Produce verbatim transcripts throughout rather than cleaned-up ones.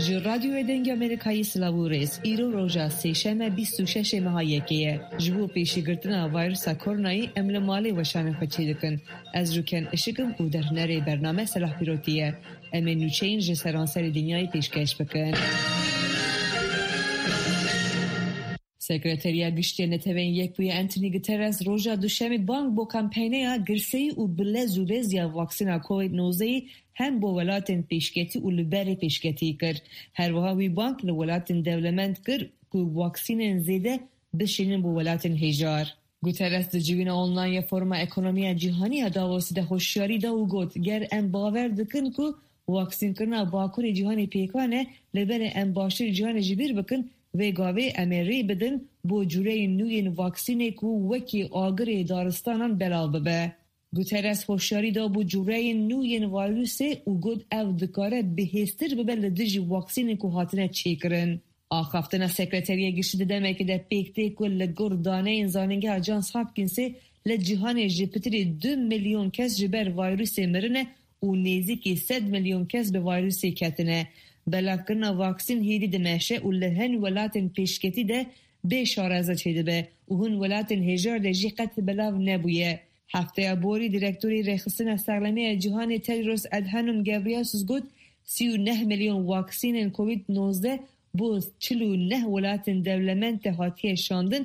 رادیو دنگ امریکایی سلاوریس ایرو روزا سهشنبه بیست و شش ماه یکیه جبو پیشی گرتنا ویروس کرونایی امل مالی وشان خچی دکن از روکن اشکم او در نری برنامه صلاح پیروتیه امی نوچین جسرانسر دنیای پیشکش بکن. سکرتریا گشتی نتوین یک بوی انتونی گوترس روزا دوشمی بانک با کمپینه گرسی و بلز و بزیا واکسینا کووید نوزده هم با ولایت پیشکتی و لبری پیشکتی کرد. هر وها وی بانک لولایت دولمند کرد که واکسین زیده بشینن با ولایت هجار. گوترس در جوین آنلاین فرما اکونومی جهانی داوسی ده هوشیاری دا و گوت گر ام باور دکن که واکسین کرنا باکور جهانی پیکانه لبر ام باشر جهانی جبیر بکن و گاوه امری بدن با جوره نوین واکسینه که وکی آگر دارستانان بلال ببه. گوترس هوشیاری دا با جوره نوین ویروسه و گود او دکاره بهستر ببه لدرج واکسینه که حاطنه چی کرن. آخفتنا سکرتریه گشت دمه که ده پیکته که لگر دانه انزاننگه اجانس هاپکینسه لجهان جپتری دو میلیون کس جبر ویروسه مرنه و نیزی که صد میلیون کس به ویروسه کتنه. بلاکرنا واکسین هیدی دمشه و لهن ولاتن پیشکتی ده به شارزه چیده به و هن ولاتن هجار ده جی قط بلاو نبویه. هفته بوری دیرکتوری رخصتن سرلمی جهان تدروس ادهانم گابریاسوس گود سی و نه میلیون واکسین کووید نوزده بوز چلو نه ولاتن دولمنت هاتیه شاندن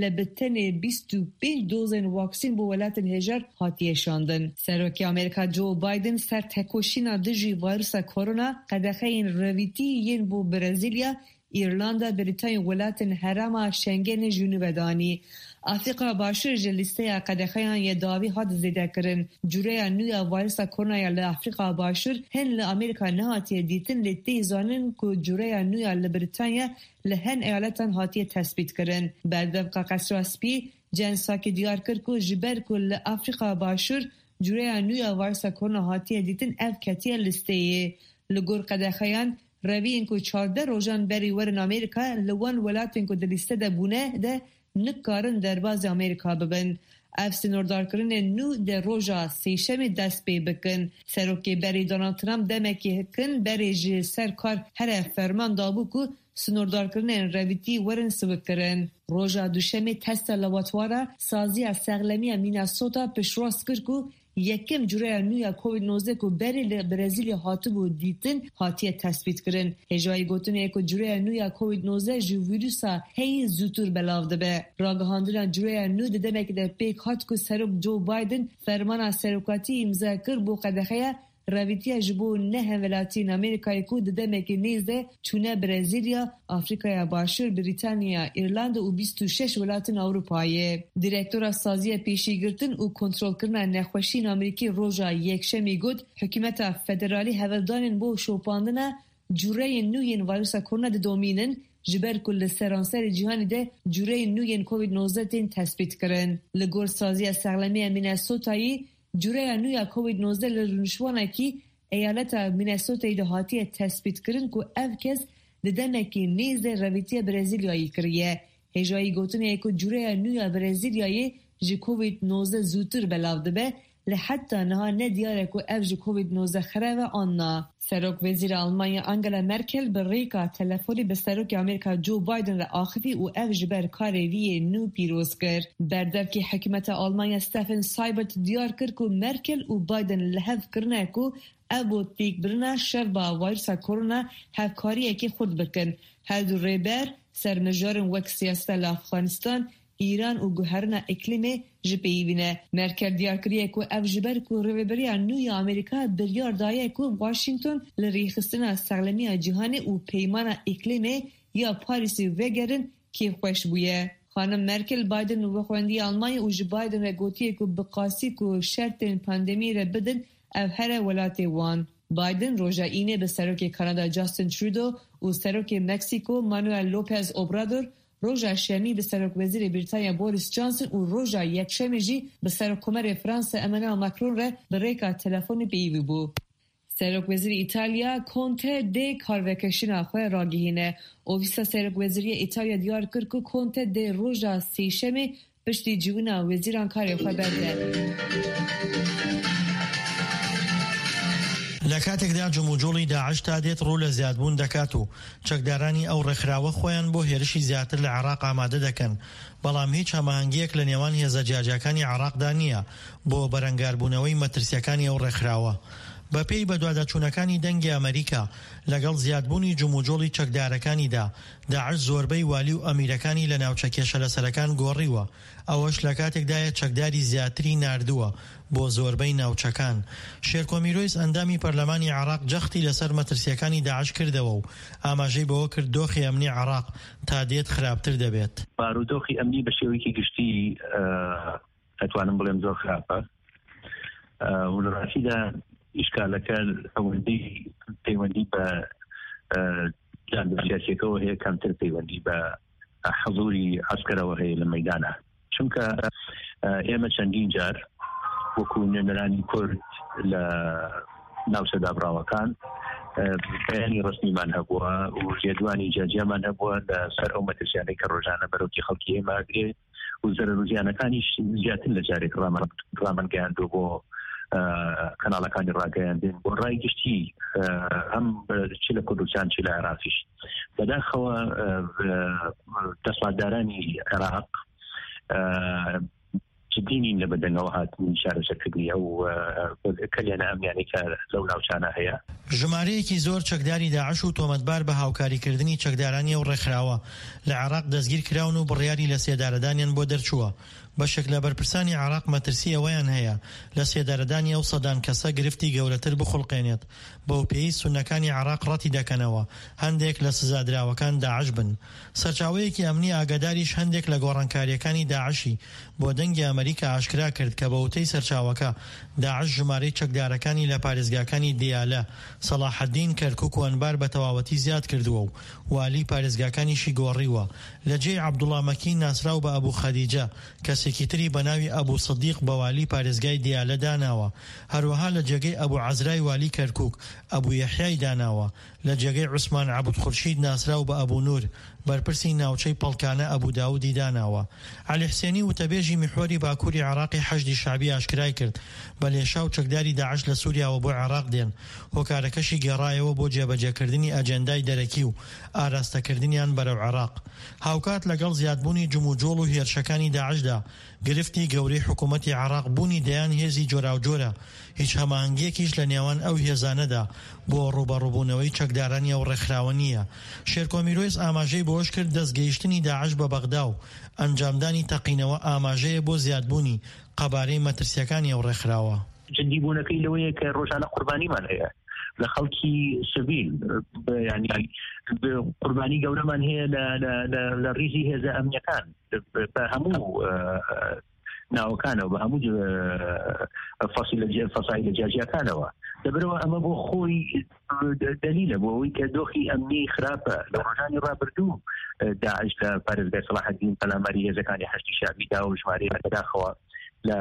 لبتن بیست و پنج دوزن واکسین با ولایت هجار حاتیه شاندن. سروکی آمریکا جو بایدن سر تکوشینا دژی ویروس کرونا قدخه این رویتی ین بو برزیلیا، ایرلاندا، بریتانیا ولایت حرم شنگن جنوب دانی. افریقا باشور جلیسته قدخه یه داوی هات زیده کرن. جوره نویا ویروس کرونا یا لافریقا باشور هن لامریکا نهاتیه دیتن لیتی زانن که جوره نویا لبریتانیا لهن ایالتان هاتیه تثبیت کرن. بعد دفقا قصر اسپی جنسا که دیار کرد که جبر که لافریقا باشور جوره نویا ویروس کرونا هاتیه دیتن اف کتیه لسته لگور قدخیان روی اینکو چارده روزان بری ورن امریکا لوان ولایت اینکو دلیسته ده بونه ده نکارن در باز امریکا ببن. افس نوردار کرن نو در روزا سیشم دست بی بکن. سروکی بری دونالد ترامپ دمکی هکن بری جی سرکار هر فرمان دابو که سنوردار کرن رویتی ورن سوک کرن. روزا دوشمی تست لاباتوارا سازی از سغلمی میناسوتا پشراس کرد که یکم جوره نویا کووید نوزده که بری برزیل هاتو بود دیتن هاتیه تثبیت کرن. هجای گوتنه که جوره نویا کووید نوزده جو ویروسا هی زودتر بلاوده به. راگهاندران جوره نو دمه که در پیک هات که سروک جو بایدن فرمان سروکاتی امضا کرد بو قدخه رویتی جبو نه ولایتین امریکای که دمه که نیزده چونه برزیلیا، آفریقای باشور، بریتانیا، ایرلند و بیست و شش ولایتین اروپایی. دیرکتور سازی پیشی گرتن و کنترل کردن نخوشین امریکی روزا یکشنبه گفت حکومت فدرالی هولدانن بو شوپاندن جوره نوین ویروس کرونا دومینن جبر کل سرانسر جهانی ده جوره نوین کووید نوزده تثبیت کردن. لگور سازی سرلمی میناسوتایی جوره نویا کووید نوزده لرنشوانه کی ایالت میناسوتا ایده هاتیه تثبیت کرن که اف کس ددنه که نیز رویتی برزیلیایی کریه. هجایی گوتنه که جوره نویا برزیلیایی جی کووید نوزده زودتر بلاوده به لحتی نها ندیاره که اف جی کووید نوزده خره و آننا. سروک وزیر آلمانیا انگلا مرکل بر ریکا تلفونی به سروک امریکا جو بایدن را آخفی و اف جبر کاری وی نو پیروز کرد. بردر که حکمت آلمانیا ستفن سایبرت دیار کرد که مرکل و بایدن لحظ کرنه که ابو تیک برنا شر با ویروس کرونا هفکاری که خود بکن. هر دو ریبر سرمجارن وک سیاست افغانستان ایران و گوهرنا اقلیمی جپی بینه. مرکل دیار کریه که اف جبر که رویبری نوی امریکا بریار دایه که واشنگتن لریخستن سرلمی جهانی و پیمان اقلیمی یا پاریسی وگرن که خوش بویه. خانم مرکل بایدن و خوندی آلمانیا و جی بایدن را گوتیه که بقاسی که شرط پاندمی را بدن اف هر ولایت وان. بایدن روزا اینه به سروک کانادا جاستین ترودو و سروک مکسیکو مانوئل لوپز اوبرادور روزا شمی به سروک وزیر بریتانیا بوریس جانسون و روزا یکشنبه جی به سروک کمر فرانسه امانوئل ماکرون را به ریکا تلفن پیوی بو. سروک وزیر ایتالیا کنته دی کاروکشینا خواه راگهینه. اویسا سروک وزیری ایتالیا دیار کرد که کنته دی روزا سیشمی پشتی جونا وزیران کاری خواه برده. لە کاتێکدا جموجۆڵی داعش تا دێت ڕوو لە زیادبوون دەکات و چەکدارانی ئەو ڕێکخراوە خۆیان بۆ هێرشی زیاتر لە عێراق ئامادە دەکەن، بەڵام هیچ هەماهەنگیەک لە نێوان هێزە جیاجەکانی عێراقدا نییە بۆ بەرەنگاربوونەوەی مەترسیەکانی ئەو ڕێکخراوە. بەپێی بەدواداچوونەکانی دەنگی ئەمریکا لەگەڵ زیادبوونی جموجۆڵی چەکدارەکانیدا داعش زۆربەی والی و ئەمیرەکانی لە ناوچە کێشە لەسەرەکان گۆڕیوە، ئەوەش لە کاتێکدایە چەکداری زیاتری ناردووە بۆ زۆربەی ناوچەکان. شێرکۆمیرۆیس ئەندامی پەرلەمانی عێراق جەختی لەسەر مەترسیەکانی داعش کردەوە و ئاماژەی بەوە کرد دۆخی ئەمنی عێراق تا دێت خراپتر دەبێت. بارودۆخی ئەمنی بە شێوەیەکی گشتی ئەتوانم بڵێم زۆر خراپە و لە ڕاستیدا ئیشکالەکە ئەوەندەی پەیوەندی بە سیاسیەکەەوە هەیە کەمتر پەیوەندی بە حەزوری عەسکەرەوە هەیە لە مەیدانە، چونکە ئێمە چەندین جار وەکو نوێنەرانی کورد لە ناوچەدابراوەکان بەیانی ڕستمیمان هەبووە و ژێدوانی جاجیامان هەبووە لە سەر ئەو مەترسیانەی کە ڕۆژانە بەرەوکی خەڵکی ئێماگرێت و زەرەر و زیانەکانیش زیاتر لە جارێک ڕامەنگەیاندووە بۆ کەناڵەکانی ڕاگەیاندن بۆ ڕای گشتی هەم چ لە کوردستان چ لە عێراقیش. بەداخەوە دەسەڵاتدارانی عێراق جدینین لە بەدەنەوە هاتنی شارەشەکردنی ئەو کەلیانە ئەمیانەی کە لەو ناوچانە هەیە. ژمارەیەکی زۆر چەکداری داعش و تۆمەتبار بە هاوکاریکردنی چەکدارانی ئەو ڕێکخراوە لە عێراق دەستگیر کراون و بڕیاری لە سێدارەدانیان بۆ دەرچووە. بەشێک لە بەرپرسانی عێراق مەترسی ئەوەیان هەیە لە سێدارەدانی ئەو سەدان کەسە گرفتی گەورەتر بخڵقێنێت، بەو پێی سونەکانی عێراق ڕەتی دەکەنەوە هەندێک لە سزادراوەکان داعش بن. سەرچاوەیەکی ئەمنی ئاگاداریش هەندێک لە گۆڕانکاریەکانی داعشی بۆ دەنگی ئەمریکا ئاشکرا کرد کە بەوتەی سەرچاوەکە داعش ژمارەی چەکدارەکانی لە پارێزگاکانی دیالە، سەلاحەدین، کەرکوک و ئەنبار بە تەواوەتی زیاد کردووە و والی پارێزگاکانیشی گۆڕیوە. لە جێی عەبدوڵڵا مەکی ناسراو بە ئەبوو خەدیجە کەسێکی تری بە ناوی ئەبوو سەدیق بە والی پارێزگای دیالە داناوە. هەروەها لە جێگەی ئەبوو عەزرای والی کەرکوک ئەبوو یەحیای داناوە. لە جێگەی عوسمان عەبود خورشید ناسراو بە ئەبوو نور بەرپرسی ناوچەی پەڵکانە ئەبوو داودی داناوە. عەلی حسێنی وتەبێژی میحوەری باکووری عێراقی حەشدی شعبی ئاشکرای کرد بە لێشاو چەکداری داعش لە سووریاوە بۆ عێراق دێن. هۆکارەکەشی گێڕایەوە بۆ جێبەجێکردنی ئەجەندای دەرەکی و ئاراستەکردنیان بەرەو عێراق. هاوکات لەگەڵ زیادبوونی جموجۆڵ و هێرشەکانی داعشدا گرفتی گەورەی حکوومەتی عێراق بوونی دەیان هێزی جۆراوجۆرە، هیچ هەماهەنگیەکیش لە نێوان ئەو هێزانەدا بۆ ڕوبەڕووبوونەوەی چەکدارانی ئەو ڕێکخراوە نییە. شێرکۆمیرۆیس ئاماژەی بۆش کرد دەستگەیشتنی داعش بە بەغدا و ئەنجامدانی تەقینەوە ئاماژەیە بۆ زیادبوونی قەبارەی مەترسیەکانی ئەو ڕێکخراوە. جدیبوونەکەی لەوەیە کە ڕۆژانە قوربانیمان هەیە لە خەڵکی سڤیل، ینی قوربانی گەورەمان هەیە لە ڕیزی هێزە ئەمنیەکان بە هەموو ناوەکانەوە بە هەموو فەسایلە جیاجیەکانەوە. لەبەرەوە ئەمە بۆ خۆی دلیلە بۆ ئەوەی کە دۆخی ئەمنی خراپە. لە ڕۆژانی ڕابردوو داعش لە پارێزگای سەلاحەدین پەلاماری هێزەکانی حەشتی شعبیدا و ژمارەی بەداخەوە لە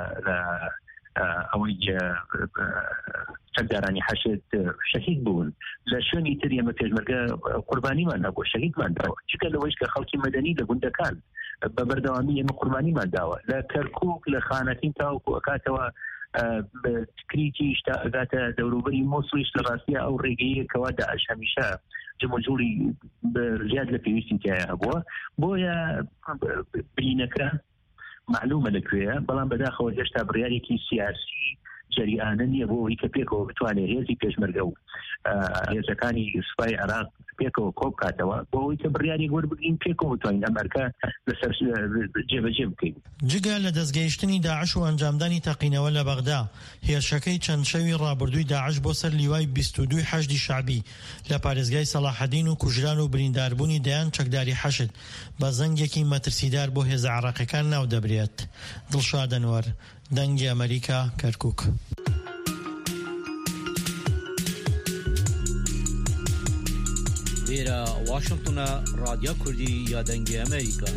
ئەوەی چەکدارانی حەشد شەهید بوون. لە شوێنی تر ئێمە پێشمەرگە قوربانیمان هەبووە، شەهیدمان داوە، چکە لەوەیش کە خەڵکی مەدەنی لە گوندەکان بە بەردەوامی ئێمە قوربانیمان داوە. لە کەرکوک لە خانەتین تاوەکو ئەکاتەوە کریتیش تا ئەگاتە دەوروبەری مۆسڵیش لە ڕاستیە ئەو ڕێگەیە کەوا داعش هەمیشە جموجۆڵی زیاد لە پێویستی تایە هەبووە. بۆیە برینەکە معلومە لەکوێیە، بەڵام بەداخەوە هێشتا بڕیارێکی سیاسی جەریانە نییە بۆ ئەوەی کە پێکەوە بتوانێت هێزی پێشمەرگە و هێزەکانی سوپای عێراق پێکەوە کۆ بکاتەوە بۆ ئەوەی کە بڕیارێک وەربگرین پێکەوە بتوانین ئەمریکا لەسەر جێبەجێ بکەین. جگە لە دەستگەیشتنی داعش و ئەنجامدانی تەقینەوە لە بەغدا، هێرشەکەی چەند شەوی ڕابردووی داعش بۆ سەر لیوای بیست و دوو حەشدی شعبی لە پارێزگای سەلاحەدین و کوژران و برینداربوونی دەیان چەکداری حەشد بە زەنگێکی مەترسیدار بۆ هێزە عێراقیەکان ناو دەبرێت. دڵشاد ئەنوەر، دەنگی ئەمریکا، کەرکوک. لێرە واشنگتنە رادیۆ کوردی یا دەنگی ئەمریکا.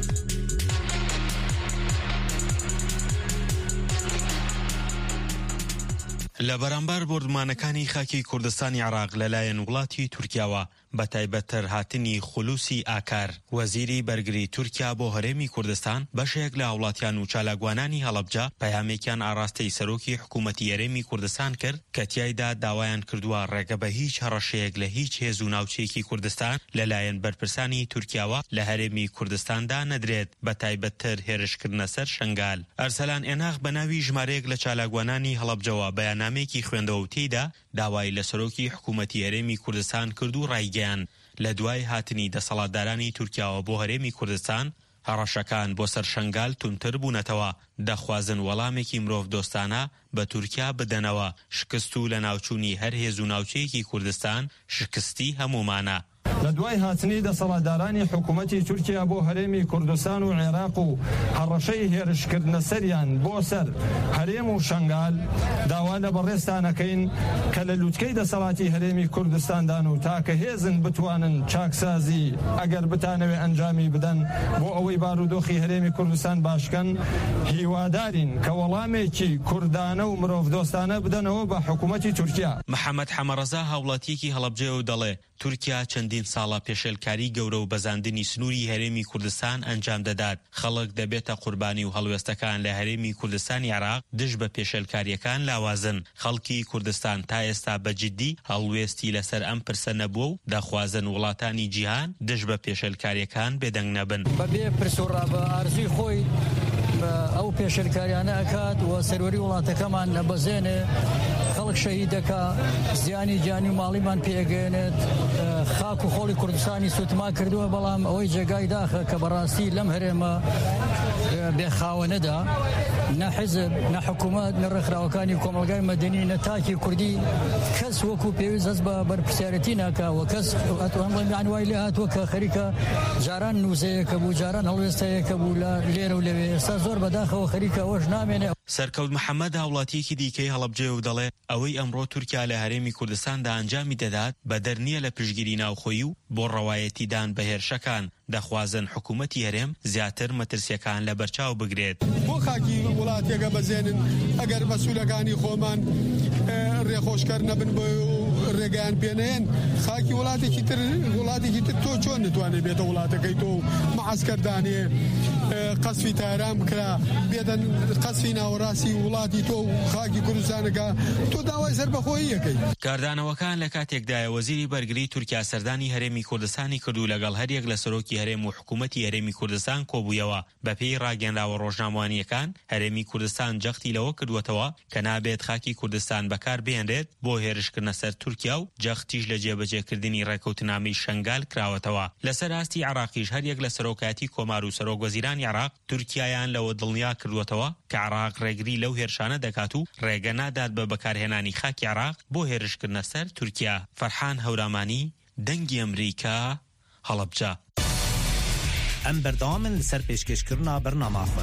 لە بەرامبەر بۆردمانەکانی خاکی کوردستانی عێراق لەلایەن وڵاتی تورکیاوە بە تایبەتتر هاتنی خولوسی ئاکار وەزیری بەرگری تورکیا بۆ هەرێمی کوردستان بەشێک لە هاوڵاتیان و چالاکوانانی هەڵەبجە پەیامێکیان ئاراستەی سەرۆکی حکوومەتی هەرێمی کوردستان کرد کە تیایدا داوایان کردووە ڕێگە بە هیچ هەڕەشەیەک لە هیچ هێز و ناوچەیەکی کوردستان لەلایەن بەرپرسانی تورکیاوە لە هەرێمی کوردستاندا نەدرێت بە تایبەتتر هێرشکردنە سەر شنگال. ئەرسەلان ئێناغ بە ناوی ژمارەیەک لە چالاکوانانی هەڵەبجەوە بەیاننامەیەکی خوێندەوە و تێیدا داوای لە سەرۆکی حکوومەتی هەرێمی کوردستان کرد و ڕایگەیاند لە دوای هاتنی دەسەڵاتدارانی تورکیاوە بۆ هەرێمی کوردستان هەڕەشەکان بۆ سەر شنگال تونتر بوونەتەوە، دەخوازن وەڵامێکی مرۆڤ دۆستانە بە تورکیا بدەنەوە. شکست و لە ناوچوونی هەر هێز و ناوچەیەکی کوردستان شکستی هەمومانە. لە دوای هاتنی دەسەڵاتدارانی حکوومەتی تورکیا بۆ هەرێمی کوردستان و عێراق و هەڕەشەی هێرشکردنە سەریان بۆ سەر هەرێم و شنگال داوا لە بەڕێستانەکەین کە لە لووتکەی دەسەڵاتی هەرێمی کوردستاندان و تاکە هێزن بتوانن چاکسازی ئەگەر بتانەوێ ئەنجامی بدەن بۆ ئەوەی بارودۆخی هەرێمی کوردستان باشکەن، هیوادارین کە وەڵامێکی کوردانە و مرۆڤ دۆستانە بدەنەوە بە حکوومەتی تورکیا. محەممەد حەمەڕەزا هاوڵاتیەکی هەڵەبجێ و دەڵێ تورکیا چەندین ساڵە پێشێلکاری گەورە و بەزاندنی سنووری هەرێمی کوردستان ئەنجام دەدات. خەڵک دەبێتە قوربانی و هەڵوێستەکان لە هەرێمی کوردستانی عێراق دژ بە پێشێلکاریەکان لاوازن. خەڵکی کوردستان تا ئێستا بەجددی هەڵوێستی لەسەر ئەم پرسە نەبووە و دەخوازن وڵاتانی جیهان دژ بە پێشێلکاریەکان بێدەنگ نەبن. بەبێ پرسوڕا بە ئارزوی خۆی ئەو پێشێلکاریانە ئەکات و سەروەری وڵاتەکەمان نەبەزێنێ، خەڵک شەهیدەکە، زیانی جانی و ماڵیمان پێگەێنێت. خاک و خۆڵی کوردستانی سوتما کردووە، بەڵام ئەوەی جێگای داخە کە بەڕاستی لەم هەرێمە بێخاوەنەدا نە حیزب نە حکوومەت نە ڕێکخراوەکانی کۆمەلگای مەدەنی نە تاکی کوردی کەس وەکو پێویست هەست بە بەرپرسیارەتی ناکا و کەس ئەتوانوای لێ هاتووە کە خەریکە جاران نووزەیەکە بوو، جاران هەڵوێستەیەکە بوو لە لێرە و لەوێ. ئێستا زۆر بەداخەوە خەریکە ئەوەش نامێنێ. سەرکەوت محەممەد هاوڵاتیەکی دیکەی هەڵەبجێ و دەڵێ ئەوەی ئەمڕۆ تورکیا لە هەرێمی کوردستاندا ئەنجامی دەدات بە دەرنیە لە پشگیری ناوخۆیی و بۆ ڕەوایەتیدان بە هێرشەکان. دەخوازن حکوومەتی هەرێم زیاتر مەترسیەکان لە بەرچاو بگرێت. بۆ خاکی وڵاتێکە بەزێنن ئەگەر مەسوولەکانی خۆمان ڕێخۆشکەر نەبن بۆ ڕێگەیان پێنێن، خاکی وڵاتێکی تر وڵاتێکی تر تۆ چۆن نتوانێت بێتە وڵاتەکەی تۆ مەعسکەردانێ قەسفی تاران بکرا بێدەن قەسفی ناوەڕاستی وڵاتی تۆ و خاکی کوردستانەکە تۆ داوای سەربەخۆیی یەکەی. کاردانەوەکان لە کاتێکدایە وەزیری بەرگری تورکیا سەردانی هەرێمی کوردستانی کردو لەگەڵ هەریەک لە سەرۆکی هەرێم و حکوومەتی هەرێمی کوردستان کۆبوویەوە. بەپێی ڕاگەنراوە ڕۆژنامەوانیەکان هەرێمی کوردستان جەختی لەوە کردووەتەوە کە نابێت خاکی کوردستان بەکار بهێنرێت بۆ هێرشکردنە سەر تورکیا و جەختیش لە جێبەجێکردنی ڕێکەوتنامەی شنگال کراوەتەوە. لەسەر ئاستی عێراقیش هەریەک لە سەرۆکاتی کۆمار و سەرۆک وەزیرانی عێراق تورکیایان لەوە دڵنیا کردووەتەوە کە عێراق ڕێگری لەو هێرشانە دەکات و ڕێگە نادات بە بەکارهێنانی خاکی عێراق بۆ هێرشکردنە سەر تورکیا. فەرحان هەورامانی، دەنگی ئەمریکا، هەڵەبجە. ئەم بەردەوامن لەسەر پێشکەشکردنا بەرنامەخۆ.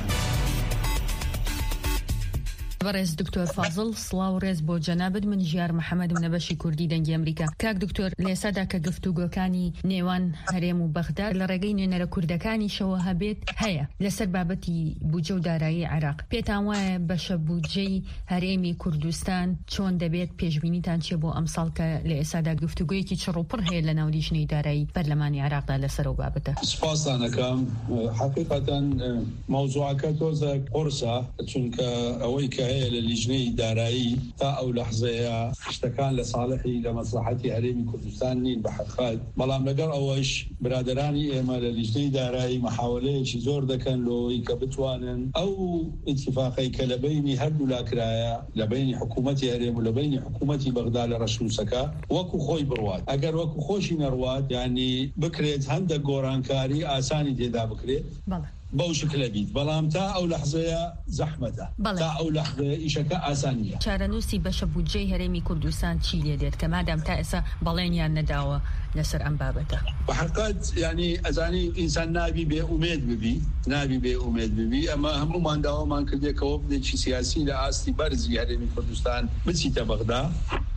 بەڕێز دکتۆر فازڵ سڵاو و ڕێز بۆ جەنابەت. من ژیار محەممەدم لە بەشی کوردی دەنگی ئەمریکا. کاک دکتۆر، لێسادا کە گفتوگۆکانی نێوان هەرێم و بەغداد لە ڕێگەی نوێنەرە کوردەکانی شەوە هەبێت هەیە لەسەر بابەتی بودجە و دارایی عێراق. پێتان وایە بەشە بودجەی هەرێمی کوردستان چۆن دەبێت؟ پێشبینیتان چیە بۆ ئەم ساڵ کە لە ئێستادا گفتوگویەکی چڕوپڕ هەیە لە ناو لیژنەی دارایی پەرلەمانی عێراقدا لەسەر ئەو بابەتە؟ سپاسانەکەم. حقیقەتەن مەوزوعەکە تۆزە قورسە، چونکە ئەوەی کە هەیە لە لیژنەی دارایی تا ئەو لەحزەیە شتەکان لە ساڵحی لە مەسلحەتی هەرێمی کوردستان نین بە حقیقەت. بەڵام لەگەڵ ئەوەش برادرانی ئێمە لە لیژنەی دارایی محاولەیەکی زۆر دەکەن لەوەی کە بتوانن ئەو ئیتفاقی کە لە بینی هەردوو لاکرایە لە بینی حکوومەتی هەرێم و لە بینی حکوومەتی بەغدا لە ڕەشنووسەکە وەکو خۆی بڕوات. ئەگەر وەکو خۆشی نەڕوات یعنی بکرێت هەندێک گۆڕانکاری ئاسانی تێدا بکرێت بەو شکلە بیت، بەڵام تا ئەو لەحزەیە زەحمەتە، تا ئەو لەحزەیە ئیشەکە ئاسان نییە. چارەنووسی بەشە بودجەی هەرێمی کوردستان چی لێ دێت کە مادام تا ئێستا بەڵێنیان نەداوە لەسەر ئەم بابەتە؟ بە حقیقەت یعنی ئەزانی ئینسان نابی بێ ئومێد ببی، نابی بێ ئومێد ببی. ئەمە هەموومان داوامان کردێکەوە بدێکی سیاسی لە ئاستی بەرزی هەرێمی کوردستان بچیتە بەغدا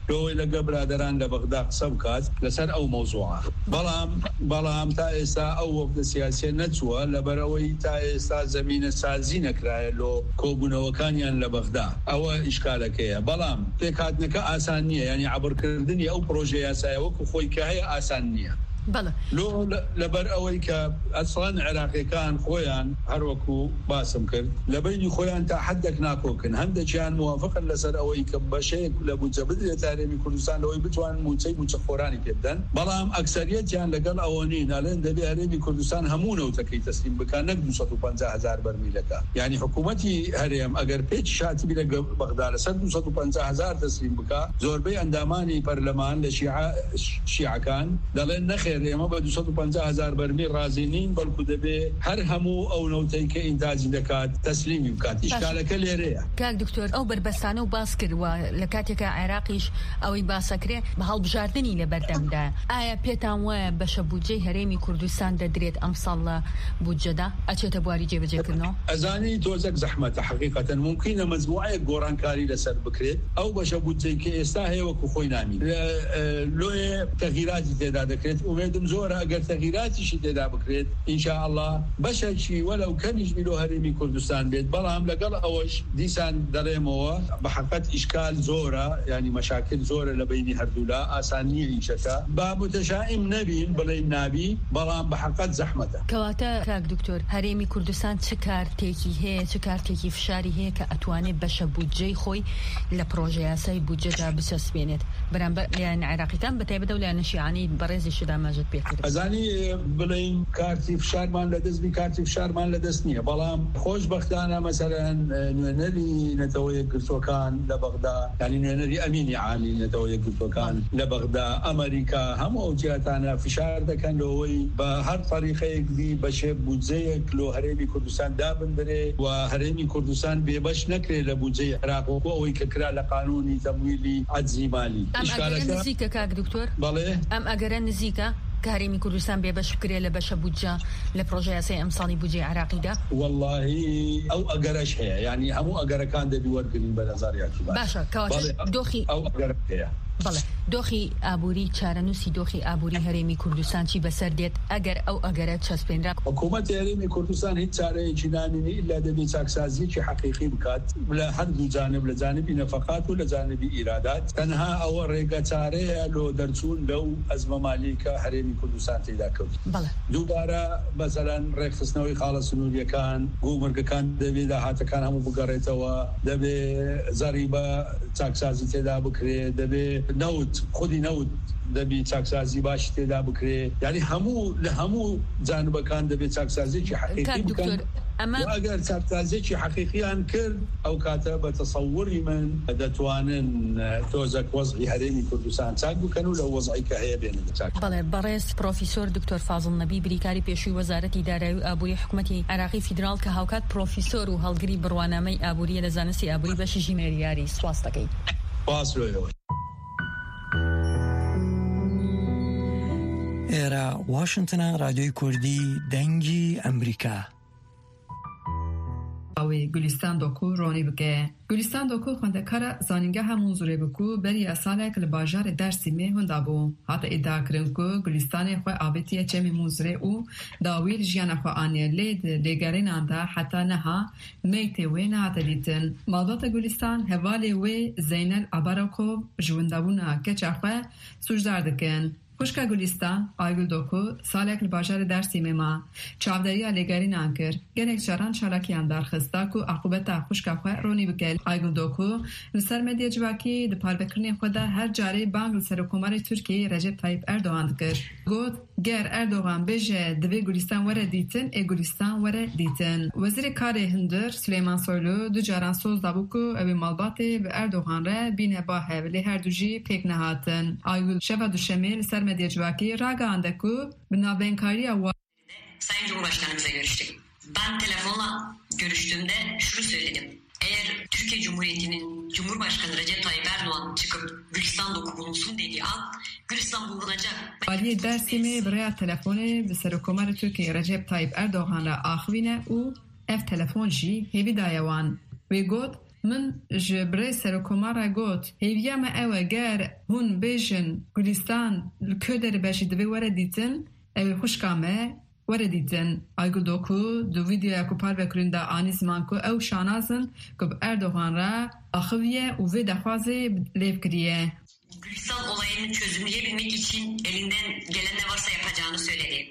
لۆی لەگە برادران لە بەغدا قسە بکات لەسەر ئەو مۆزوعە بەڵام بەڵام تا ئێستا ئەو وەفدە سیاسیە نەچووە لەبەرەوەی تا ئێستا زەمینە سازی نەکرایە لۆ کۆبوونەوەکانیان لە بەغدا ئەوە ئیشکالەکەیە بەڵام پێکهاتنەکە ئاسان نییە ینی عبرکردنی ئەو پرۆژە یاسایە وەکو خۆی کە هەیە ئاسان نییە لۆ لەبەر ئەوەی کە ئەسڵان عێراقیەکان خۆیان هەروەکو باسم کرد لە بینی خۆیان تا حدێک ناکۆکن هەندێکیان موافقن لەسەر ئەوەی کە بەشەیەک لە بودجە بدرێت هەرێمی کوردستان لەوەی بتوانن موچەی موچەخۆرانی پێ بدەن بەڵام ئەکسەریەتیان لەگەڵ ئەوە نین ئەڵێن دەبێت هەرێمی کوردستان هەموو نەوتەکەی تەسلیم بکات نەک دووسەد و پەنجا هەزار بەرمیلەکە یعنی حکوومەتی هەرێم ئەگەر پێچ شاتبی لە بەغدا لەسەر دووسەد و پەنجا هەزار تەسلیم بکات زۆربەی ئەندامانی پەرلەمان لە شیعەکان دەڵێن نەخێر ئێمە بە دووسەد و پەنجا هەزار بەرمی ڕازی نین بەڵکو دەبێ هەر هەموو ئەو نەوتەی کە ئینتاجی دەکات تەسلیمی بکات ئیشکالەکە لێرەیە کاک دکتۆر ئەو بربەستانە و باس کردووە لە کاتێکە عێراقیش ئەوەی باسەکرێ بە هەڵبژاردننی لە بەردەمدا ئایا پێتان وایە بەشە بودجەی هەرێمی کوردستان دەدرێت ئەم ساڵ لە بودجەدا ئەچێتە بواری جێبەجێکردنەوە ئەزانی تۆزێک زەحمەتە حقیقەتەن ممکنە مەجموعەیە گۆڕانکاری لەسەر بکرێت ئەو بەشە بودجەی کە ئێستا هەیە وەکو خۆی نامی لۆیە تەغییراتی تێدا دەکرێت ئومێدم زۆرە ئەگەر تەغییراتیشی تێدا بکرێت ئینشاءالله بەشێکی وەلەو کەمیش بیلۆ هەرێمی کوردستان بێت بەڵام لەگەڵ ئەوەش دیسان دەڕێمەوە بە حقیقەت ئیشکال زۆرە ینی مەشاکل زۆرە لە بینی هەردوولا ئاسان نییە ئیشەکە با متەشائیم نەبین بڵێن نابی بەڵام بە حقیقەت زەحمەتە کەواتە کاک دکتۆر هەرێمی کوردستان چ کارتێکی هەیە چ کارتێکی فشاری هەیە کە ئەتوانێت بەشە بودجەی خۆی لە پرۆژە یاسای بودجەدا بچەسپێنێت بەرامبەر لایەن عێراقیەکان بەتایبەت و لایەن شیعانی بەڕێزیشدا ماژت پێکرد ئەزانی بڵین کارتی فشارمان لە دەستبی کارتی فشارمان لە دەست نییە بەڵام خۆشبەختانە مەسەرەن نوێنەری نەتەوە یەکگرتوەکان لە بەغدا ینی نوێنەری ئەمینی عالی نەتەوە یەکگرتوەکان لە بەغدا ئەمریکا هەموو ئەو جیهاتانە فشار دەکەن لەوەی بە هەر طریقەیەکدی بەشێ بودجەیەک لۆ هەرێمی کوردستان دابدرێ و هەرێمی کوردستان بێبەش نەکرێت لە بودجەی عێراق وەکو ئەوەی کە کرا لە قانونی تەمویلی عەجزی مالی نزیکە کاک دکتۆر بەڵێ ئەم ئەگەرە نزیکە کە هەرێمی کوردستان بێبەش بکرێت لە بەشە بودجە لە پرۆژە یاسای ئەم ساڵی بودجەی عێراقیدا واللهی ئەو ئەگەرەش هەیە ینی هەموو ئەگەرەکان دەبی وەرگرین بە نەزاریاتی باشە کەواتە دۆخی ئەو ئەگەرە هەیە بەڵێ دۆخی ئابووری چارەنووسی دۆخی ئابووری هەرێمی کوردستان چی بەسەر دێت ئەگەر ئەو ئەگەرە چەسپێنرا حکوومەتی هەرێمی کوردستان هیچ چارەیەکی نامێنی ئیلا دەبێت چاکسازیەکی حەقیقی بکات لە هەردوو جانب لە جانبی نەفەقات و لە جانبی ئیرادات تەنها ئەوە ڕێگە چارەیە لۆ دەرچوون لەو ئەزمە مالی کە هەرێمی کوردستان تێدا کەوت دووبارە بەسەرەن ڕێکخستنەوەی خاڵە سنووریەکان گومرگەکان دەبێت داهاتەکان هەموو بگەڕێتەوە دەبێت زەریبە چاکسازی تێدا بکرێت دەبێت نەوت خودی نەوت دەبی چاکسازی باشی تێدا بکرێ یعنی هەموو لە هەموو جانبەکان دەبێت چاکسازیی حقیقی بکەن ئەگەر چاکسازیی حقیقیان کرد ئەو کاتە بە تەسەووری من دەتوانن تۆزەک وەزعی هەرێمی کوردستان چاک بکەن و لە وەزعی کە هەیە بێنن چاک بەڵێ بەڕێز پرۆفیسۆر دکتۆر فازڵ نەبی بریکاری پێشووی وەزارەتی دارایی و ئابووری حکوومەتی عێراقی فیدرال کە هاوکات پرۆفیسۆر و هەڵگری بڕوانامەی ئابووریە لە زانستی ئابووری بەشی ژمێریاری سواس دەکەی باسرۆیەوە ئێرە واشنگتنە رادیۆی کوردی دەنگی ئەمریکا ئەوەی گولیستان دۆکو ڕۆنی بکە گولیستان دۆکو خوێندەکارە زانینگەها موزورێ بکو بەری ئەسالێک لە باژارێ دەرسیمێ هوندا بوو هاتە ئیداکردن کو گولیستانê xwe avêtiye çemê mûzirê û dawîr jiyana xwe anî lê di lêgerînan de heta neha meytê wê nehate dîtin. Malbata Gulistan hevalê wê Zeynel Abarakov ji windebûna keça xwe sûcdar dikin. Xuşka Gulistan, Aygül Doku, salek li bajarê Dêrsimê ma çavderiya lêgerînan kir. Gelek caran çalakiyan darxista ku aqubeta xuşka xwe ronî bike. Aygül Doku li ser medya civakî di parvekirinê xwe de her carê bang li Serokkomarê Tirkiyeyê Recep Tayyip Erdogan dikir. Got, ger Erdogan bêje divê Gulistan were dîtin ê Gulistan were dîtin. Wezîrê Karê Hundir Süleyman Soylu du caran soz dabû ku ew ê malbatê bi Erdogan re bîne bahev lê her du jî pêk nehatin. Aygül şeva duşemê li ser medya civakî ragihande ku bi navbênkariya wa Sayın Cumhurbaşkanımıza görüştük. Ben telefonla görüştüğümde şunu söyledim. Eğer Türkiye Cumhuriyeti'nin Cumhurbaşkanı Recep Tayyip Erdoğan çıkıp Gülistan doku bulunsun dediği an Gülistan bulunacak. Valiyê Dêrsimê bi rêya telefonê bi Serokkomarê Tirkiyeyê Recep Tayyip Erdogan re axivîne û ev telefon jî hêvî daye wan. Wê got من جبري سرکومارا گوت هیویا ما اوه گر هون بیشن گلستان لکدر باشی دوی وردیتن اوه خوشکامه وردیتن ایگو دوکو دو ویدیو اکو پار بکرین دا آنی زمان کو او شانازن کب اردوغان را آخویه و وی دخوازه لیب کریه. Gülistan olayının çözümleyebilmek için elinden gelen ne varsa yapacağını söyledi.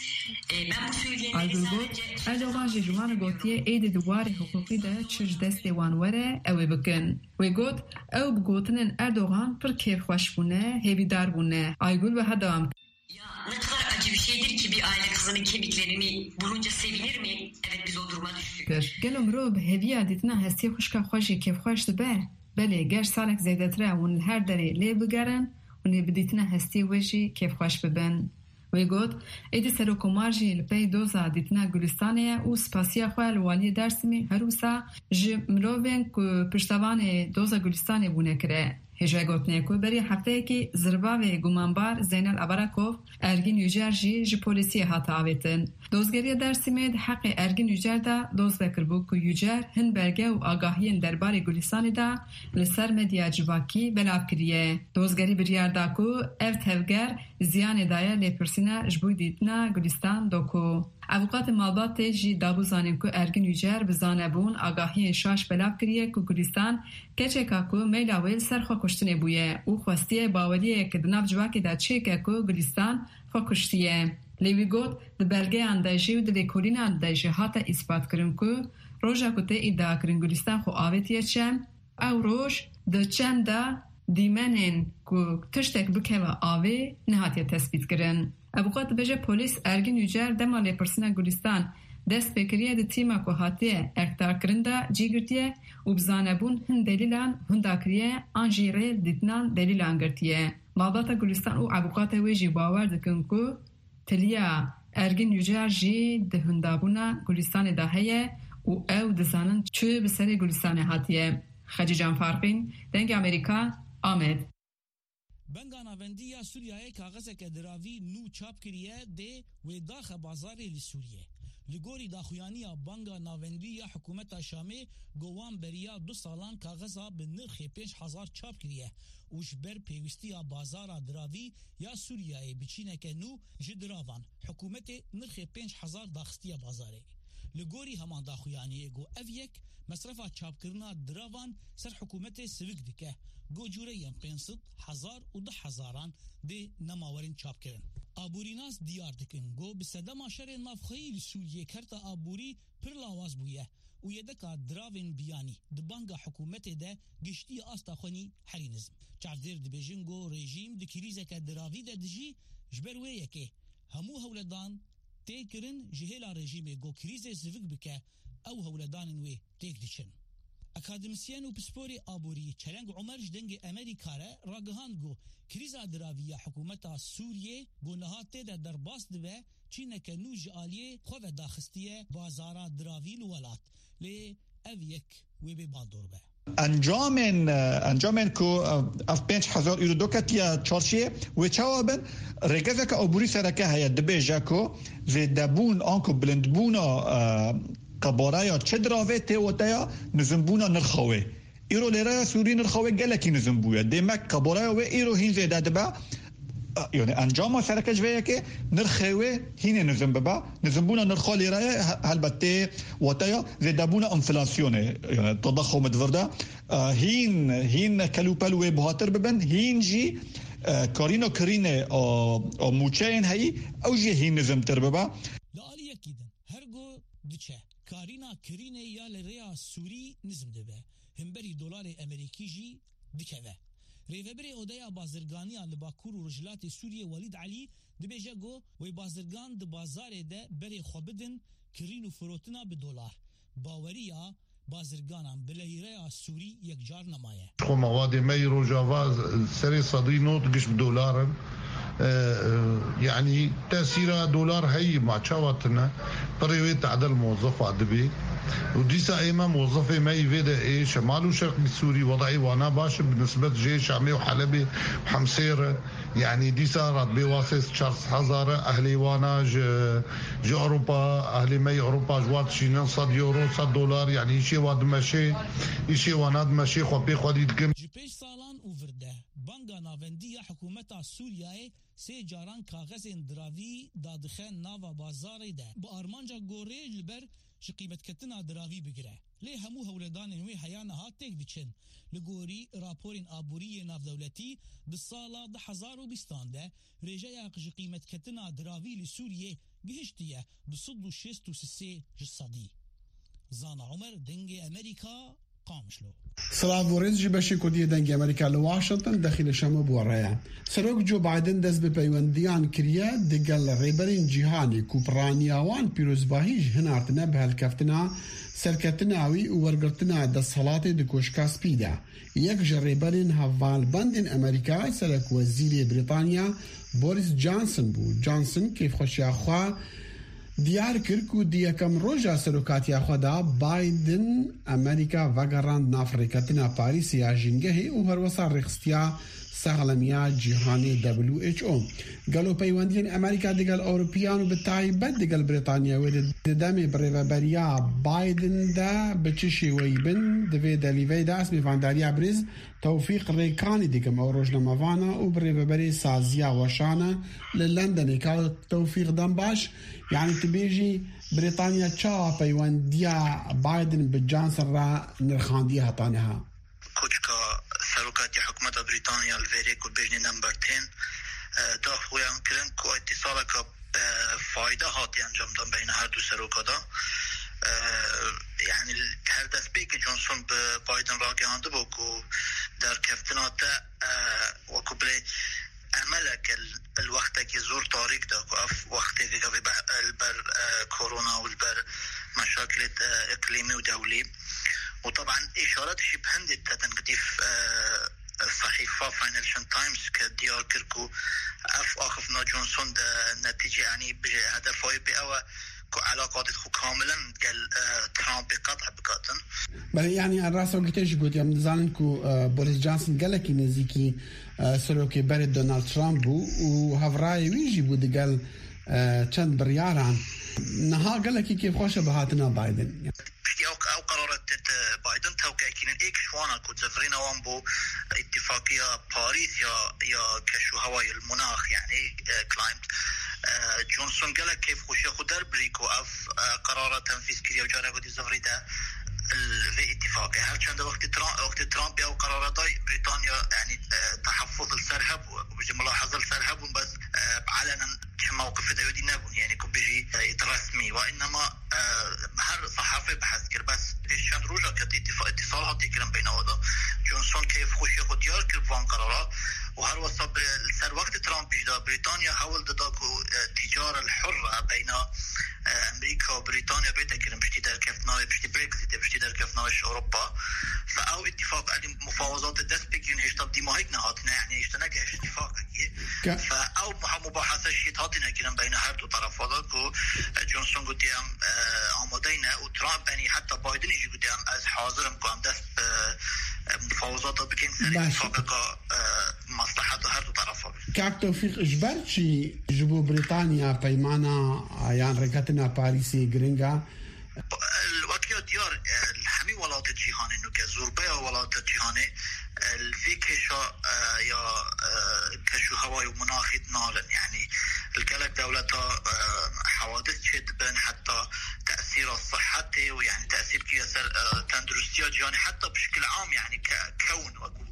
E, ben bu söyleyenleri sadece... Erdoğan jejwan gotiye eyde duvar hukuki de çiş deste wan were ew bikin. Ve got ew bigotinin Erdoğan pir keyfxweş bûne, hêvîdar bûne. Aygul ve hedam. Ya ne kadar acı bir şeydir ki bir aile kızının kemiklerini bulunca sevinir mi? Evet biz o duruma düştük. Gelo mirov bi hêviya dîtina hestiyê xwişka xwe jî kêfxweş dibe. Belê ger salek zêdetir hûn li her derê lê bigerin û lê bidîtina hestiyê wê jî kêfxweş bibin. Wê got êdî serokkomar jî li pey doza dîtina Gulistanê û spasiya xwe li waliyê Dêrsimê her wisa ji mirovên ku piştevanê doza Gulistanê bûne kire. Hêja gotinê ku berî hefteyekî zirbavê gumanbar Zeynel Abarakov Ergin Yücer jî ji polîsiyê hat avêtin. Dozgeriya Dêrsimê di heqê Ergin Yücer de doz vekiribû ku Yücer hin belge û agahiyên derbarê Gulistanê de li ser medya civakî belav kiriye. Dozgerî biryar da ku ev tevger ziyanê daye lêpirsîna ji bo dîtina Gulistan doku. Avukatê malbatê jî dabû zanîn ku Ergin Yücer bi zanebûn agahiyên şaş belav kiriye ku Gulistan keçeka ku meyla wê li ser xwe kuştinê bûye û xwestiye baweriyeke di nav civakê de çêke ku Gulistan xwe kuştiye. Lê wî got di belgeyan de jî û di lêkolînan de jî hate îsbatkirin ku roja ku tê îdiakirin Gulistan xwe avêtiye çem, ew roj di çem de dîmenên ku tiştek bikeve avê nehatiye tespîtkirin. Avukat dibêje polîs Ergin Yücer dema lêpirsîna Gulistan dest pêkiriye di tîma ku hatiye erkdarkirin de cî girtiye û bi zanebûn hin delîlan hunda kiriye an jî rê dîtinan delîlan girtiye. Malbata Gulistan û avukatê wê jî bawer dikin ku tiliya Ergin Yücer jî di hundabûna Gulistanê de heye û ew dizanin çi bi serê Gulistanê hatiye. Xecî Canfarxîn, Dengê Amerîka, Amed. Benga navendiya Sûriyayê kaxezeke diravî nû çap kiriye dê wê daxe bazarê li Sûriyê. Li gorî daxuyaniya Banga Navendiya Hikûmeta Şamê gowan beriya du salan kaxeza bi nirxê pênc hezar çap kiriye û ji ber pêwîstiya bazara diravî ya Sûriyayê biçîneke nû ji diravan hikûmetê nirxê pênc hezar daxistiye bazarê. Li gorî heman daxuyaniyê got ev yek mesrefa çapkirina diravan ser hikûmetê sivik dike. Got cureyên pênc sed hezar û dih hezaran dê nemawerin çapkirin. Aborînas diyar dikin got bi sedema şerên navxeyî li Sûriyê kerta aborî pir lawaz bûye û yedeka diravên biyanî di banga hikûmetê de giştî asta xwenî herî nizm. Çavdêr dibêjin got rejîm di krîzeke diravî de dijî ji ber wê yekê hemû hewledan tê kirin ji hêla rejîmê got krîzê sivik bike ew hewledanên wê têk diçin. Akademisyen û pisporê aborî Çelenk Umer ji dengê Amerîka re ragihand got krîza diravî ya hikûmeta Sûriyê got niha tê de derbas dibe çîneke nû ji aliyê xwe ve daxistiye bazara diravî li welat. Lê ev yek wê bê baldor be. انجامن انجامن کو اف پنج هزار یورو دوکتیا چارشیه و چاوبن رگزک ابوری سرکه هيا دبیجا کو و دبون انکو بلندبونا قبارایا چدراوه ته وتیا نزنبونا نرخوه ایرو لرا سوری نرخوه گلکی نزنبویا دمک قبارایا و ایرو هین زیاده دبا یعنی انجام سرکه جویه که نرخوه هین نزنببا نزنبونا نرخوه لرا البته وتیا زدبونا انفلاسیونه یعنی تضخم دورده هین هین کلوپلو بهاتر ببن هین جی کارینو کرینه او موچین هی او جی هین نزم تر ببا لالی یکیدن هرگو دچه کارینا کرینه یا لریا سوری نزم دبه همبری دلار امریکی جی دکوه ریوبری اودیا بازرگانی ال باکور و رجلات سوریه ولید علی دبیجه گو و بازرگان د بازار ده بری خوبدن کرینو فروتنا به دلار باوریا بازرگانان بلیره سوری یک جار نمایه خو مواد می روجاوا سری صدی نوت گش بدولار يعني تأثير دولار هي مع شواتنا بريويت عدل موظف عدبي وديسا ايما موظفه ما يفيدا ايه شمال وشرق سوري وضعي وانا باش بالنسبه جيش عمي وحلبي وحمصيره يعني ديسا راتبي واسس تشارلز حزاره اهلي وانا جي اوروبا اهلي مي اوروبا جوات شينان صد يورو صد دولار يعني شيء واد ماشي شيء واناد ماشي خو بي خديت كم جيبيش سالان وفرده بانگا ناوندی حکومت سوریه سه جاران کاغذ دراوی دادخن ناوا بازاری ده با آرمانجا گوره لبر ش قیمت کتنا دراوی بگیره لی همو هولدان نوی حیان ها تک دیچن لگوری راپورین آبوری ناو دولتی ده سالا ده هزار و بیستان ده رجای اقش قیمت کتنا دراوی لسوریه گهشتیه ده صد و شست و سه جسادی زان عمر دنگ امریکا قامشلو سلاف ورز جي بشي كودية دنگ امريكا لواشنطن داخل شام بوريا سروك جو بايدن دز بپیوندیان کریا دگل ریبرین جیهانی کوپرانیاوان پیروزباهیج هنارتنا بهالکفتنا سرکتناوی و ورگرتنا دستحالات دکوشکا سپیدا یک جریبرین هفال بندن امریکا سرک وزیر بریطانیا بوریس جانسن بو جانسن کیف خوشیا خواه دیار کرد که دیکم روزا سروکاتیا خدا بایدن امریکا وگران نافریکتنا پاریسی آجینگه و هر وصار رخستیا ساغلمیا جهانی دبلیو ایچ او قالوا پیوندین امریکا دیگل اوروپیان و بتایبت دیگل بریتانیا و دمی بریوبریا بایدن دا بچشی ویبن دوی دلیوی دا اسمی فانداریا بریز توفیق ریکانی دیگم اوروج لموانا و بریوبری سازیا وشانا للندن که توفیق دن باش يعني تبيجي بريطانيا تشا بيونديا بايدن بجانسن را نرخانديها طانها كوچكا سروكاتي حكومة بريطانيا الفيري كل بيجني نمبر عشرة دا خويا كرن كو اتصالك فايدة هاتي انجام دان بين هر دو سروكادا يعني هر دست بيك جونسون بايدن راقي هانده بوكو در كفتنات وكو بلي عملك الوقت كي زور طارق ده وقف وقت دي البر كورونا والبر مشاكل اقليمي ودولي وطبعا اشارات شي بهندت تنقديف صحيفه فاينانشال تايمز كديار كركو اف اخفنا جونسون ده نتيجه يعني بهدفه بأوا علاقات خو كاملا قال ترامب قطع بكاتن بل يعني الراس وقتاش قلت يا مزالن كو بوريس جانسون قال لك نزيكي سلوكي برد دونالد ترامب وهفراي ويجي بود قال كان برياران نها قال لك كيف خوشه بهاتنا بايدن او او قرارات بايدن توقع كين ايك شوانا كو زفرينا وامبو اتفاقيه باريس يا يا كشو هواي المناخ يعني كلايمت جونسون قال لك كيف خوش ياخذ دربريكو اف قرارات تنفيذ كريا وجارة قد زفريدا في اتفاقية هل كان وقت ترامب وقت ترامب او قرارات بريطانيا يعني تحفظ السرهب وبيجي ملاحظة السرهب بس علنا موقف داودي نابون يعني كو بيجي يترسمي وانما هر صحافي بحث كر بس كان روجا كانت اتصالات يكرم بين وضع جونسون كيف خوش ياخذ ديار كرفان قرارات وهر وصب سر وقت ترامب جدا بريطانيا حاول داكو التجارة الحرة بين امريكا وبريطانيا بيتا كرم بشتي در كفناوي بشتي بريكزيت بشتي در كفناويش اوروبا فاو اتفاق على مفاوضات الدست بيجين هيش طب دي ما هيك نهاتنا يعني هيش تناقي هيش اتفاق اكيد فاو مباحثة شيت هاتنا كرم بين هر دو طرفات كو جونسون قدام آمادينا وترامب يعني حتى بايدن يجي قدام از حاضرم كو ام دست مفاوضات بكين سري اتفاق مصلحة هر دو طرفات كاك توفيق اجبرتشي جبو بريطانيا بيمانا يعني ركاتنا باريسي جرينجا الوكيل ديار الحمي ولات الجيهاني انه كزوربيا ولات الجيهاني الفي كشا يا كشو هواي ومناخي نالن يعني الكلك دولتها حوادث شدبن حتى تأثير الصحتي ويعني تأثير كياسر تندرستيا جيهاني حتى بشكل عام يعني ككون وقول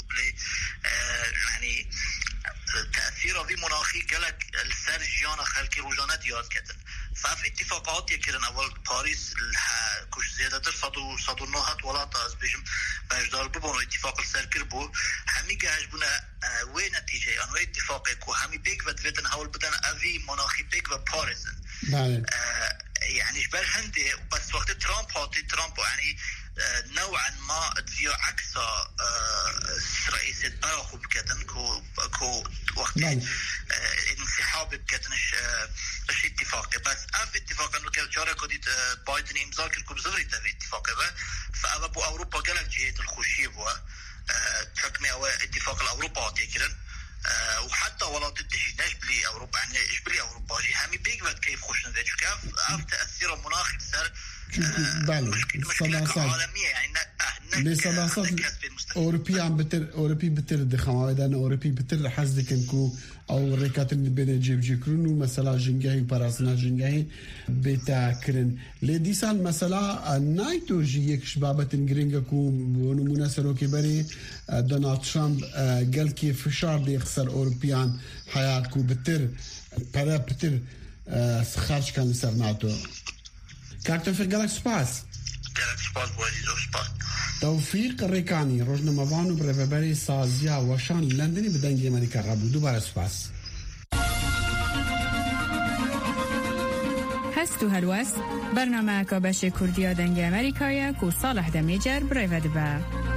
يعني تأثيره في مناخي قالك السر جيانا خلقي روجانا دياد كتن ففي اتفاقات يكرن اول باريس كوش زيادة در صدو صدو نوهات ولات از بيجم باجدار ببون اتفاق السر كربو همي قاعد بنا وين نتيجة يعني وين اتفاقك وهمي بيك بدفتن هول بدن افي مناخي بيك بباريسن يعني جبال هندي بس وقت ترامب هاتي ترامب يعني نوعا ما تزيو عكس رئيس البراخو بكتن كو كو وقت انسحاب بكتنش اش اتفاقي بس اف اتفاق انه كجاره كوديت بايدن امضاء كركم زغري تبع اتفاقي فابو اوروبا قالك جهه الخشيب و تحكمي او اتفاق الاوروبا تكرن وحتى ولا تدش ناش بلي اوروبا يعني ايش بلي اوروبا جي همي بيقبل كيف خوشنا ذا كاف اف تاثير مناخي صار مشكله عالميه يعني لصلاصات أوروبيان بتر أوروبي بتر دخمة إذا أوروبي بتر حزدك إنكو أو ركات اللي بين جيب جيكرون ومسألة جنجاهي وبراسنا جنجاهي بتاكرن لديسان مسألة نايتو جيك شبابة إنجرينجكو ونمونا سروكي بري دونالد ترامب قال كيف فشار دي يخسر أوروبيان حياتكو بتر برا بتر خارج كان لسر ناتو كارتو في جالكس سباس توفيق الريكاني روجنا مبانو بريفبري سازيا وشان لندني بدنجي امريكا غابو دوباره سباس هستو هلوس برنامه کابش کردیا دنگ امریکایا کو صالح دمیجر بريفد با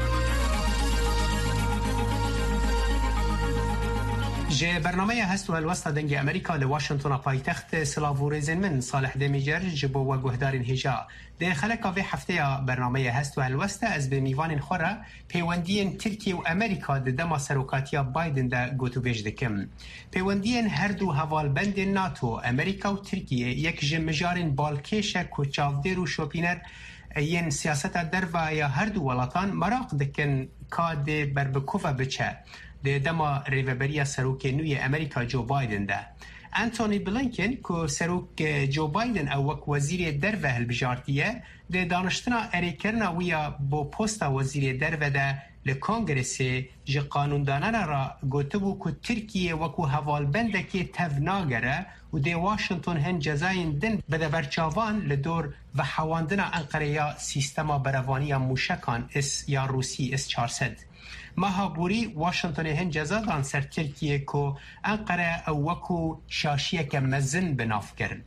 جه برنامه هستو الوسط دنگ امریکا لواشنطن پایتخت سلاوورزن من صالح دمیجر جبو و گهدارین هجا ده خلقا في هفته برنامه هستو الوسط از به میوان خوره پیوندین ترکیه و امریکا ده دما سروکاتیا بایدن ده گوتو بیج دکم پیوندین هر دو هوالبند ناتو امریکا و ترکیه یک جمجارین بالکیش کوچاودیر و شوپینر این سیاست در و یا هر دو ولاتان مراق دکن کاد بربکوفا بچه ده دما ریوبریا سروک نوی امریکا جو بایدن ده انتونی بلینکن که سروک جو بایدن او وک وزیر دروه هلبجارتیه ده دانشتنا اریکرنا ویا با پوستا وزیر دروه ده لکنگرسی جه قانوندانان را گوتبو که ترکیه وکو هوالبنده که توناگره و ده واشنطن هن جزاین دن بده برچاوان لدور و حواندن انقره یا سیستما بروانی موشکان اس یا روسی اس چهارصد ماها بوری واشنطن هن جزا دان سر ترکیه که انقره او وکو شاشیه که مزن بناف کرن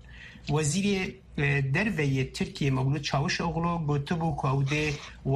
وزیر دروی ترکیه مولود چاوش اغلو گوتبو که او ده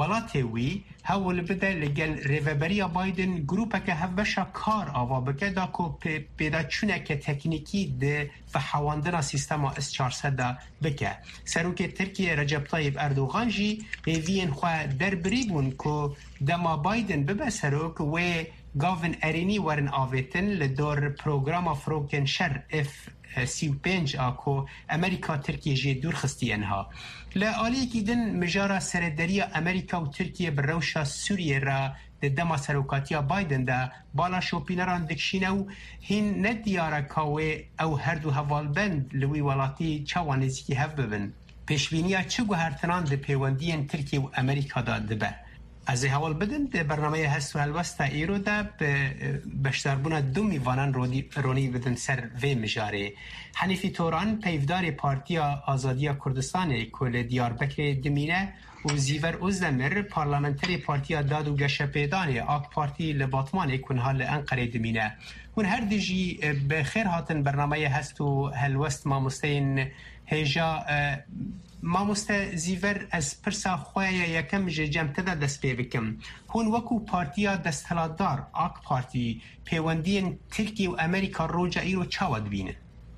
ولاتوی هول بده لگل ریوبریا بایدن گروپه که هفبشا کار آوا بکه دا که پیدا چونه که تکنیکی ده فحواندن سیستما اس چهارصد دا بکه سروک ترکیه رجب طیب اردوغان جی هیوین خواه در بریبون که دما بایدن ببه سروک و گاون ارینی ورن آویتن لدور پروگرام فروکن شر اف سی و پنج آکو امریکا ترکیه جی دور خستی انها لآلی که دن مجارا سردریا امریکا و ترکیه بروشا سوریه را دما سروکاتیا بایدن دا بالا شوپینران دکشینه و هین ندیاره کاوه او هر دو هوالبند لوی ولاتی چوانیزی که هف ببن پیشبینیا چگو هرتنان ده پیوندین ترکیه و امریکا دا دبه از هوال بدن ده برنامه هست و الوستا ایرو ده بشتربون دو میوانان رونی بدن سر وی مجاره حنیفی توران پیفدار پارتیا آزادیا کردستان کل دیاربکر دمینه و زیور اوزدمر پارلمنتری پارتیا داد و گشه پیدانه آک پارتی لباطمان کنها لانقره دمینه هون هر دیجی به خیر هاتن برنامه هست و هلوست ما مستین هجا ما مست زیور از پرسا خواه یکم جمع تده دست پی بکم هون وکو پارتیا دستهلاتدار آک پارتی پیوندین ترکیه و امریکا روجا ایرو چاود بینه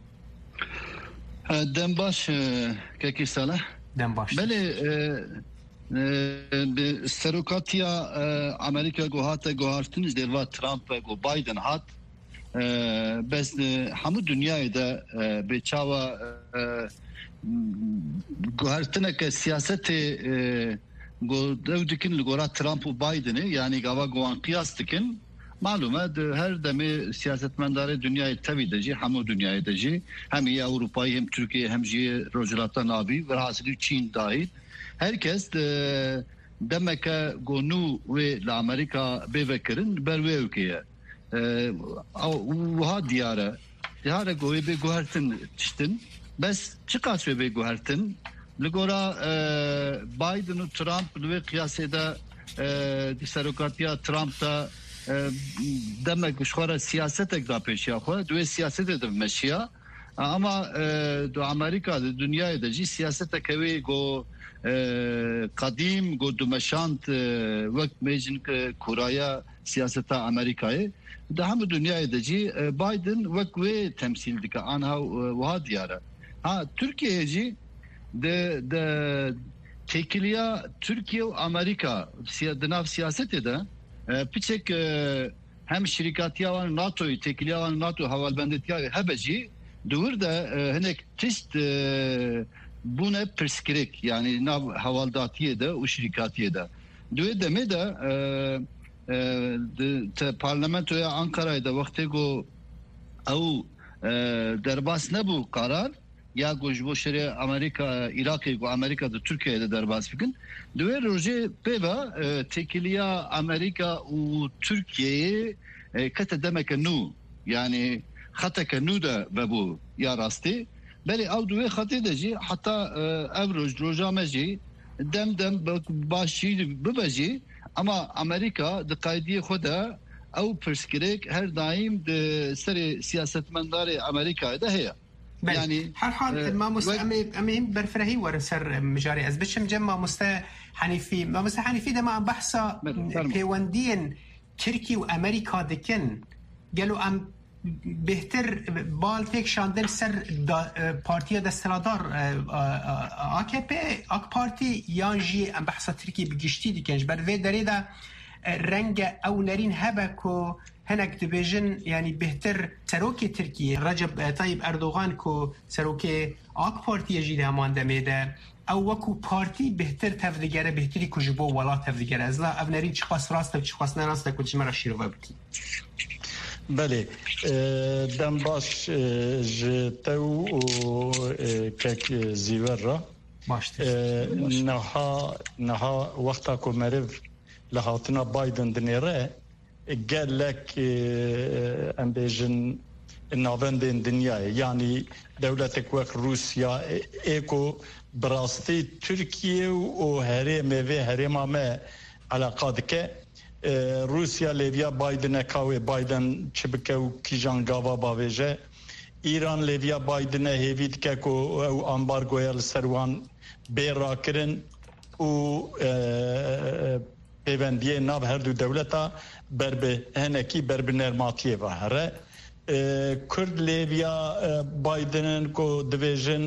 دم باش که کی ساله دم باش بله سروکاتیا امریکا گوهات گوهارتنج دلوا ترامپ گو بایدن هات بس همو دنیای ده به چاوا گوهرتنه که سیاست گو دو دکن لگورا ترامپ و بایدنه یعنی گاوا گوان قیاس دکن معلومه هر دم سیاستمندار دنیای تبی دجی همو دنیای دجی هم ای اروپایی هم ترکیه هم جی روجلاتان آبی و حاصلی چین داهید herkes demek ki gonu ve Amerika bevekrin berve ülkeye o diyara diyara goy be gohertin çtin bes çıkas ve be gohertin ligora Biden ve Trump ve kıyaseda disarokatiya Trump da demek ki şu ara siyaset ekda peşiya xo dve siyaset edip meşiya اما دو امریکا د دنیای د جی سیاست کوي گو قدیم گو دمشانت وقت میجن کورایا سیاست امریکای د هم دنیای د جی بایدن وقت و تمثيل دک انها وها دیاره ها ترکیه جی د د تکلیه ترکیه و امریکا سیادناف سیاست ده پیچک هم شرکاتیا و ناتو تکلیه و ناتو حوالبندتیا هبجی دور ده هنک تست buna perskirek yani nav havaldatiye de o şirkatiye de döye deme de de parlamentoya Ankara'da vakti go au derbas ne bu karar ya gojbo şere Amerika Irak'ı go Amerika'da Türkiye'de derbas fikrin döye roje peva tekiliya Amerika u Türkiye'yi kate demek nu yani hatta nu da bu ya rasti بله او دوی خطی دجی حتی ابروج روزامجی دم دم باشی ببجی اما امریکا د قاعده خدا او پرسکریک هر دایم د سر سیاستمندار امریکا ده هي يعني هر حال ما مستعمي امين برفرهي ورسر مجاري از بشم جمع مستا حنيفي ما مستا حنيفي ده ما بحثا بيوندين تركي وامريكا دكن قالوا ام بهتر بالتك شاندن سر پارتیا دستلادار آکپی آک پارتی یانجی ام بحثا ترکی بگشتی دیکنج بر وی داری دا رنگ اولرین هبه کو هنک دبیجن یعنی بهتر سروکی ترکی رجب طیب اردوغان کو سروکی آک پارتی جی همان دمیده او وکو پارتی بهتر تفدیگره بهتری کجبو ولا تفدیگره از لا اونرین چی خواست راسته و چی خواست نراسته کجی مرا شیرو ببتی بله دم باش جتو و کک زیور را نها نها وقتا کو مرف لهاتنا بایدن دنیره قال لك ام بيجن النافندين دنيا يعني دولتك وك روسيا ايكو براستي تركيا وهرم في هرم ما علاقاتك روسیا لیویا بایدن کاوی بایدن چبکه و کیجان گاوا باویجه ایران لیویا بایدن هیوید که کو او امبارگویل سروان بیرا کرن و پیوندیه ناب هر دو دولتا بربه هنکی بربه نرماتیه و هره کرد لیویا بایدنن کو دویجن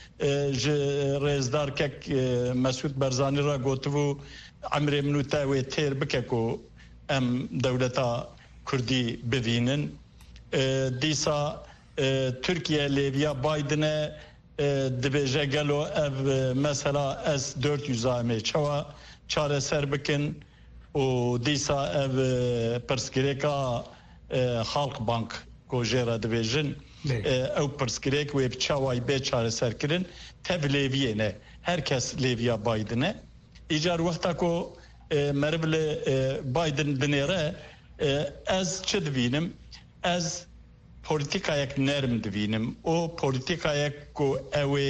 رزدار که مسعود برزانی را گوتو عمر منوتا و تیر بکه کو ام دولتا کردی ببینن دیسا ترکیه لیویا بایدنه دبیجه گلو اف مثلا از dört yüz ame çava çare ser bikin o دیسا ev perskreka Halk Bank ko jera dibêjin ew perskrek wê çaway bê çare ser kirin tev lêviyê ne herkes lêviya Bidene icar wexta ku merivle Biden dinêre ez çi dibînim ez politikayek nerm dibînim o politikayek ku ew ê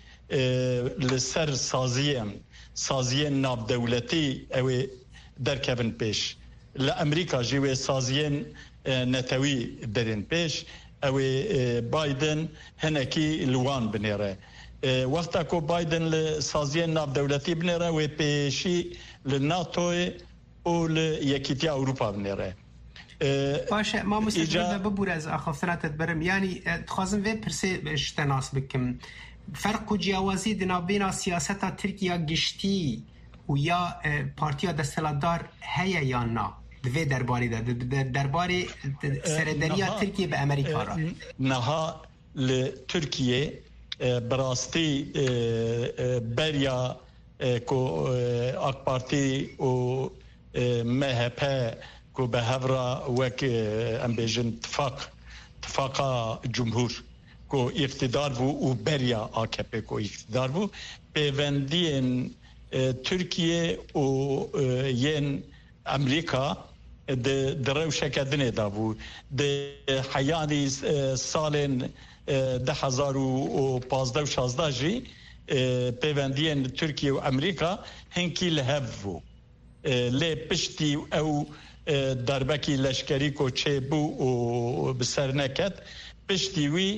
li ser saziyên saziyên navdewletî ew ê derkevin pêş li Amerîka jî wê saziyên netewî derin pêş ew ê Biden hinekî li wan binêre wexta ku Biden li saziyên navdewletî binêre wê pêşî li NATOyê û li Yekîtiya Ewropa binêre باشه ما مستجد ببور از اخافتنا تدبرم يعني تخازم في برسي شتناس بكم فرق جیاوازی دنابینا سیاست ترکیه گشتی و یا پارتیا دستلادار هیا یا نه دوی درباری ده درباری سردریا ترکیه به امریکا را نها لترکیه براستی بریا کو اک پارتی و مهپ کو به هفرا وک امبیجن اتفاق اتفاقا جمهور کو اقتدار بو و بریا A K P کو اقتدار بو پیوندین ترکیه و ین امریکا د دروشک دنه دا بو د حیانی سالن ده هزار و پانزده و شازده جی پیوندین ترکیه و امریکا هنکی لهف بو لی پشتی او دربکی لشکری کو چه بو و بسر نکت پشتی وی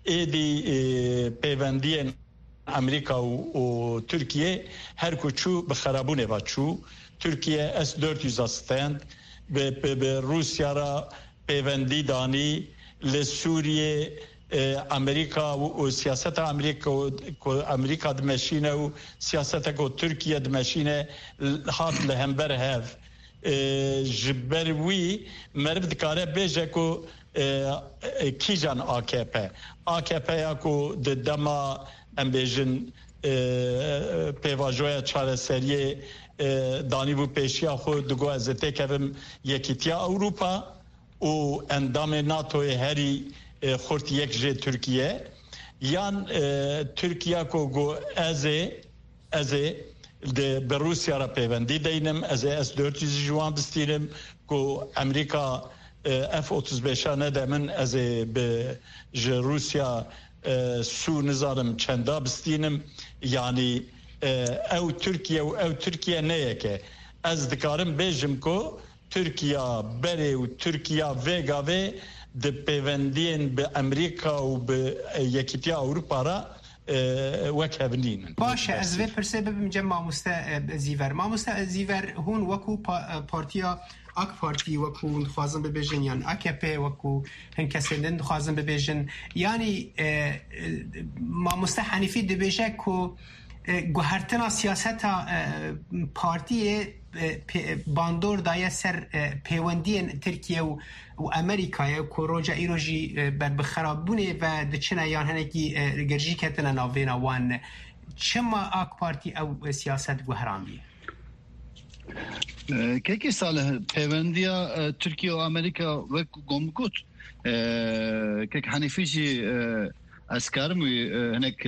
êdî pêvendiyên Amerika û Türkiye her ku çû bi xerabûnê ve çû. Türkiye S dört yüz stand bi Rusya ra pêvendî danî li Sûriye Amerika û siyaseta Amerika ku Amerika dimeşîne û siyaseta ku Türkiye dimeşîne hat li hember hev. Ji ber wî meriv dikare bêje ku kîjan A K P A K P ya ku di dema em bêjin pêvajoya çareseriyê danîbû pêşiya xwe digo ez ê têkevim Yekîtiya Ewropa û endamê NATOyê herî xurt yek jê Türkiye yan Türkiye ku gu ez ê ez ê bi Rusya ra pêvendî deynim ez ê S dört yüz ji wan bistînim ku Amerîka F otuz beşa nede min ez ê bi ji Rusya su nizarim çenda bistînim yani ew Türkiye û ew Türkiye neyeke ez dikarim bêjim ku Türkiye berê û Türkiye vêga vê di pêvendiyên bi Amerîka û bi Yekîtiya Ewropa ra wek hevnînin. Baş ez vê pirsê bibim cem mamoste Zîver. Mamoste Zîver hûn wekû partiya AK Parti wekû dixwazin bibêjin yan A K P wekû hin kesên din dixwazin bibêjin yanî mamoste Henîfî dibêje ku guhertina siyaseta partiyê bandor daye ser pêwendiyên Tirkiye û Amerîkayê ku roja îro jî ber bi xerabûnê ve diçine yan hinekî gerjî ketine navêna wan çima AK Parti ew siyaset guherandiye? Kekî salih pêvendiya Tirkiye û Amerîka wek gom got kek Henîfî jî ez karim wî hinek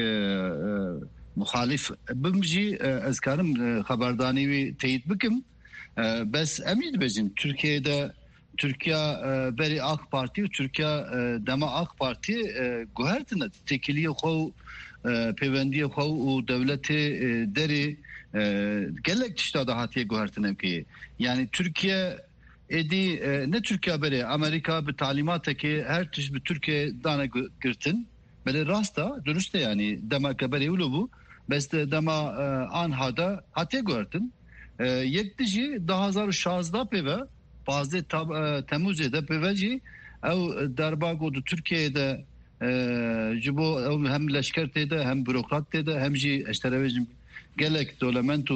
muhalif bim jî ez karim xeberdanî wî teyit bikim bes em jî dibêjin Türkiye'de Türkiye berî AK Parti û Türkiye dema AK Parti guhertine tekiliye xwe pêvendiye xwe û devletê derê gelek tişta da hatiye guhertine ki yani Türkiye edi ne Türkiye berê Amerika bi talimateke her tiş bi Türkiye dana girtin bele rasta dürüst yani dema berê ulu bu bes dema anhada hatiye guhertin yek dijî du hezar û şazda pêve bazı Temmuzê de pêve jî ew derba got Türkiye'de ji bo ew hem leşker têde hem bürokrat têde hem jî eşterebêjim gelek dolementu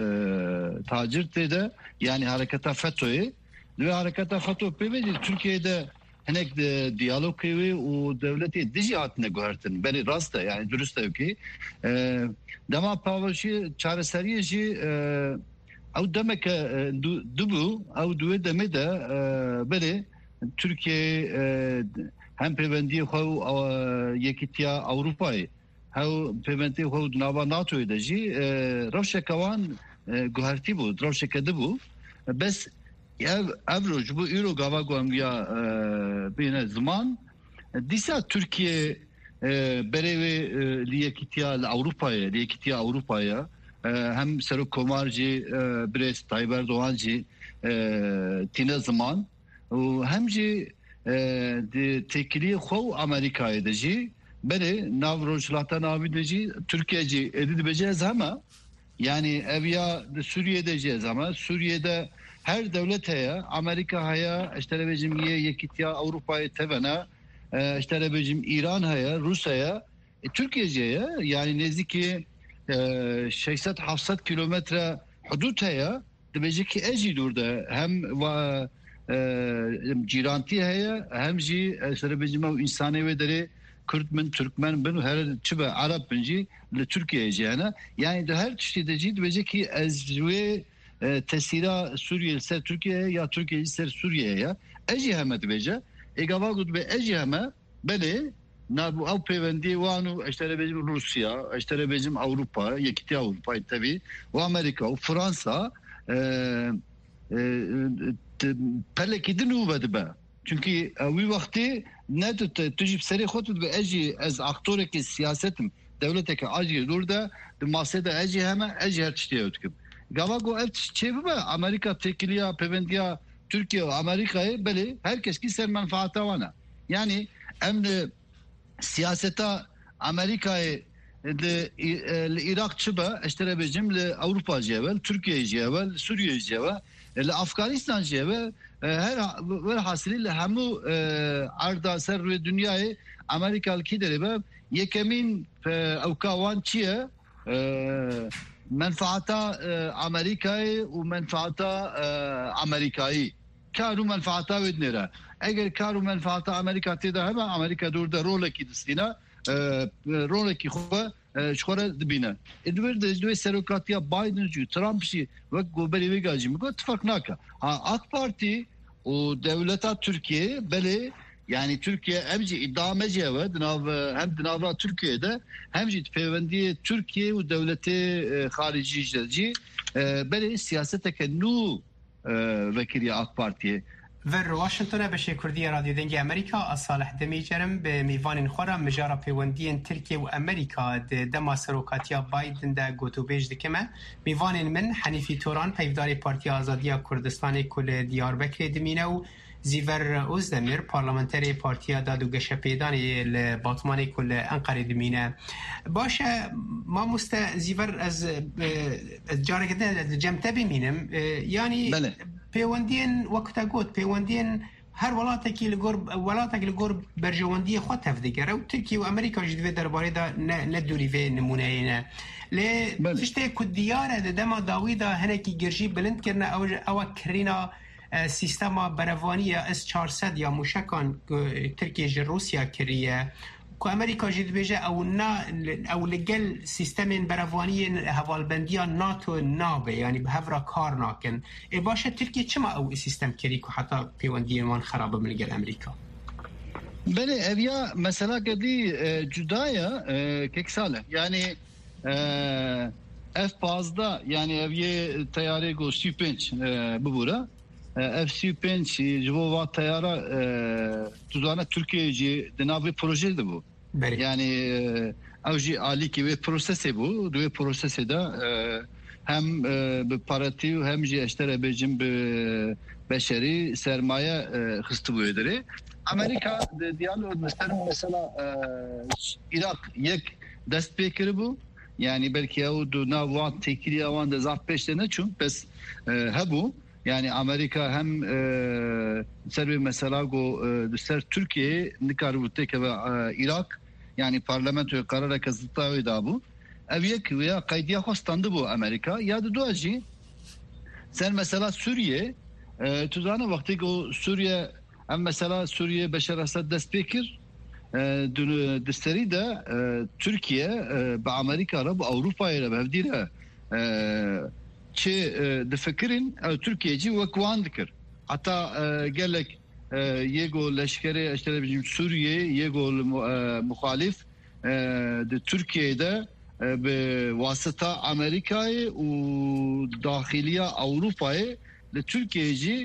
tacir têde yani hareketa FETÖ'ye ve hareketa FETÖ pêve Türkiye'de hinek de diyalog kêvî û devletê dijî hatine guhertin berî rast e yani dürüst e ki dema pavajî çareseriyê jî ew demeke dibû ew duê demê de berê Türkiye hem pêvendiyê xwe û Yekîtiya Ewropayê hew pêvendiyê xwe û nava NATOyê de jî rewşeka wan guhertî bû rewşeke dibû bes ev ev roj bu îro gava gongiya bîne ziman dîsa Türkiye berê wê li Yekîtiya Ewropayê li Yekîtiya Ewropayê hem serok komar jî Brest Tayyip Erdoğan jî tîne ziman û hem jî di tekiliyê xwe û Amerîkayê de jî berê nav rojhilata navî de jî Türkiye jî êdî dibêje ez heme yani ev ya di Sûriye'de jî ez heme Sûriye'de her devlet heye Amerika heye eşterebêjim yê Yekîtiya Ewropayê tevene eşterebêjim İran heye Rus heye Türkiye jî heye yani nêzîkî şeyset hafsed kilometre hudut heye dibêje ki ez jî dûr hem cîrantî heye hem jî eşterebêjim ew însanê wê derê Kürt min, Türkmen bin, her çibe Arap bin jî li Türkiye'ye jî hene yani de her tiştî de jî dibêje ki ez wê tesîra Sûriye ser Türkiye'ye ya Türkiye ser Suriye'ye ez jî heme dibêje êgava got be ez jî heme belê nabu ew pêvendiyê wan û eşterebêjim Rusya eşterebêjim Ewropa Yekîtiya Ewropayê tevî û Amerika û Fransa pelekî din û vedibe çünkü wî wextê ne tu jî serê xwe tu dibe ez jî ez aktorekî siyasetim devleteke acî dûr de di masê de ez jî heme ez jî her tiştî ew dikim gava got ev çê bibe Amerika tekiliya pêvendiya Türkiye û Amerîkayê belê herkes kî ser menfaata wan e yani em li siyaseta Amerika'yı العراق شبه اشترى بجم لأوروبا جوا تركيا جوا سوريا جوا لأفغانستان جوا her velhasıl hamu arda ser ve dünyayı Amerikalı kidere yekemin evkavan çiye menfaata Amerika'yı ve menfaata Amerika'yı karu menfaata vednera eğer karu menfaata Amerika teda hemen Amerika durda roleki distina roleki xwe şkora dibine. Edwer de dwe serokatiya Biden jî Trump jî wek goberî wê gajî min got tifak nake. Ha AK Parti û devleta Türkiye belê yani Türkiye em jî iddia meceve dinav hem dinavra Türkiye'de hem jî peyvendiye Türkiye û devletê xaricî jî belê siyaseteke nû vekiriya AK Partiye. ور واشنطن بشه کردی رادیو دنگی امریکا صالح دمیجرم به میوان خورا مجارا پیوندین ترکیه و امریکا دما سروکاتیا بایدن دا گوتو بیج دکمه میوان من حنیفی توران پیفداری پارتی آزادیا کردستان کل دیار بکر دمینه و زیور اوزدمیر پارلمانتری پارتیا دادو گشه پیدانی لباطمان کل انقره دمینه باشه ما مست زیور از جارگده جمته بمینم یعنی بله. پیوندین وقت گوت پیوندین هر ولاتی لگور ولاتی لگور برجواندی خود تفدیگره و ترکیه و امریکا جدی درباره دا ندوری و نمونه اینه لی تشته کدیاره دما داویدا هنکی گرجی بلند کرنه او او کرینا سیستم بروانی اس چهارصد یا موشکان ترکیه روسیا کریه که امریکا جدی بیجه او نا او لگل سیستم بروانی حوالبندیا ناتو نابه یعنی به هفرا کار ناکن ای باشه ترکیه چما او سیستم کری که حتی پیوندی من خرابه من لگل امریکا بله اویا مثلا کدی جدایا کک ساله یعنی اف پازده yani eviye tayare go سی و پنج ببوره اف سی و پنج جواب tayara tuzana Türkiye'ci denavi proje de bu. Yani avcı ali ki ve prosesi bu. Ve prosesi de hem bir parati hem ji eştere becim bir beşeri sermaye hıstı bu ederi. Amerika diyalog mesela mesela Irak yek dest pekiri bu. Yani belki o da navat tekili avan da zaf peşlerine çünkü bes ha bu. Yani Amerika hem e, servi mesela go e, ser Türkiye nikarvute ve e, Irak yani parlamentoya karara kazıttığı da bu. Eviyek veya kaydiya hostandı bu Amerika. Ya da duacı sen mesela Suriye e, tuzana vakti o Suriye hem mesela Suriye Beşar Esad despekir e, desteri de e, Türkiye e, be Amerika ra bu Avrupa ile bevdire e, çi de fikirin Türkiye'ci vakvan dikir. Hatta gelek yego leşkeri işte bizim Suriye yego muhalif de Türkiye'de be vasıta Amerika'yı u dahiliye Avrupa'yı de Türkiye'ci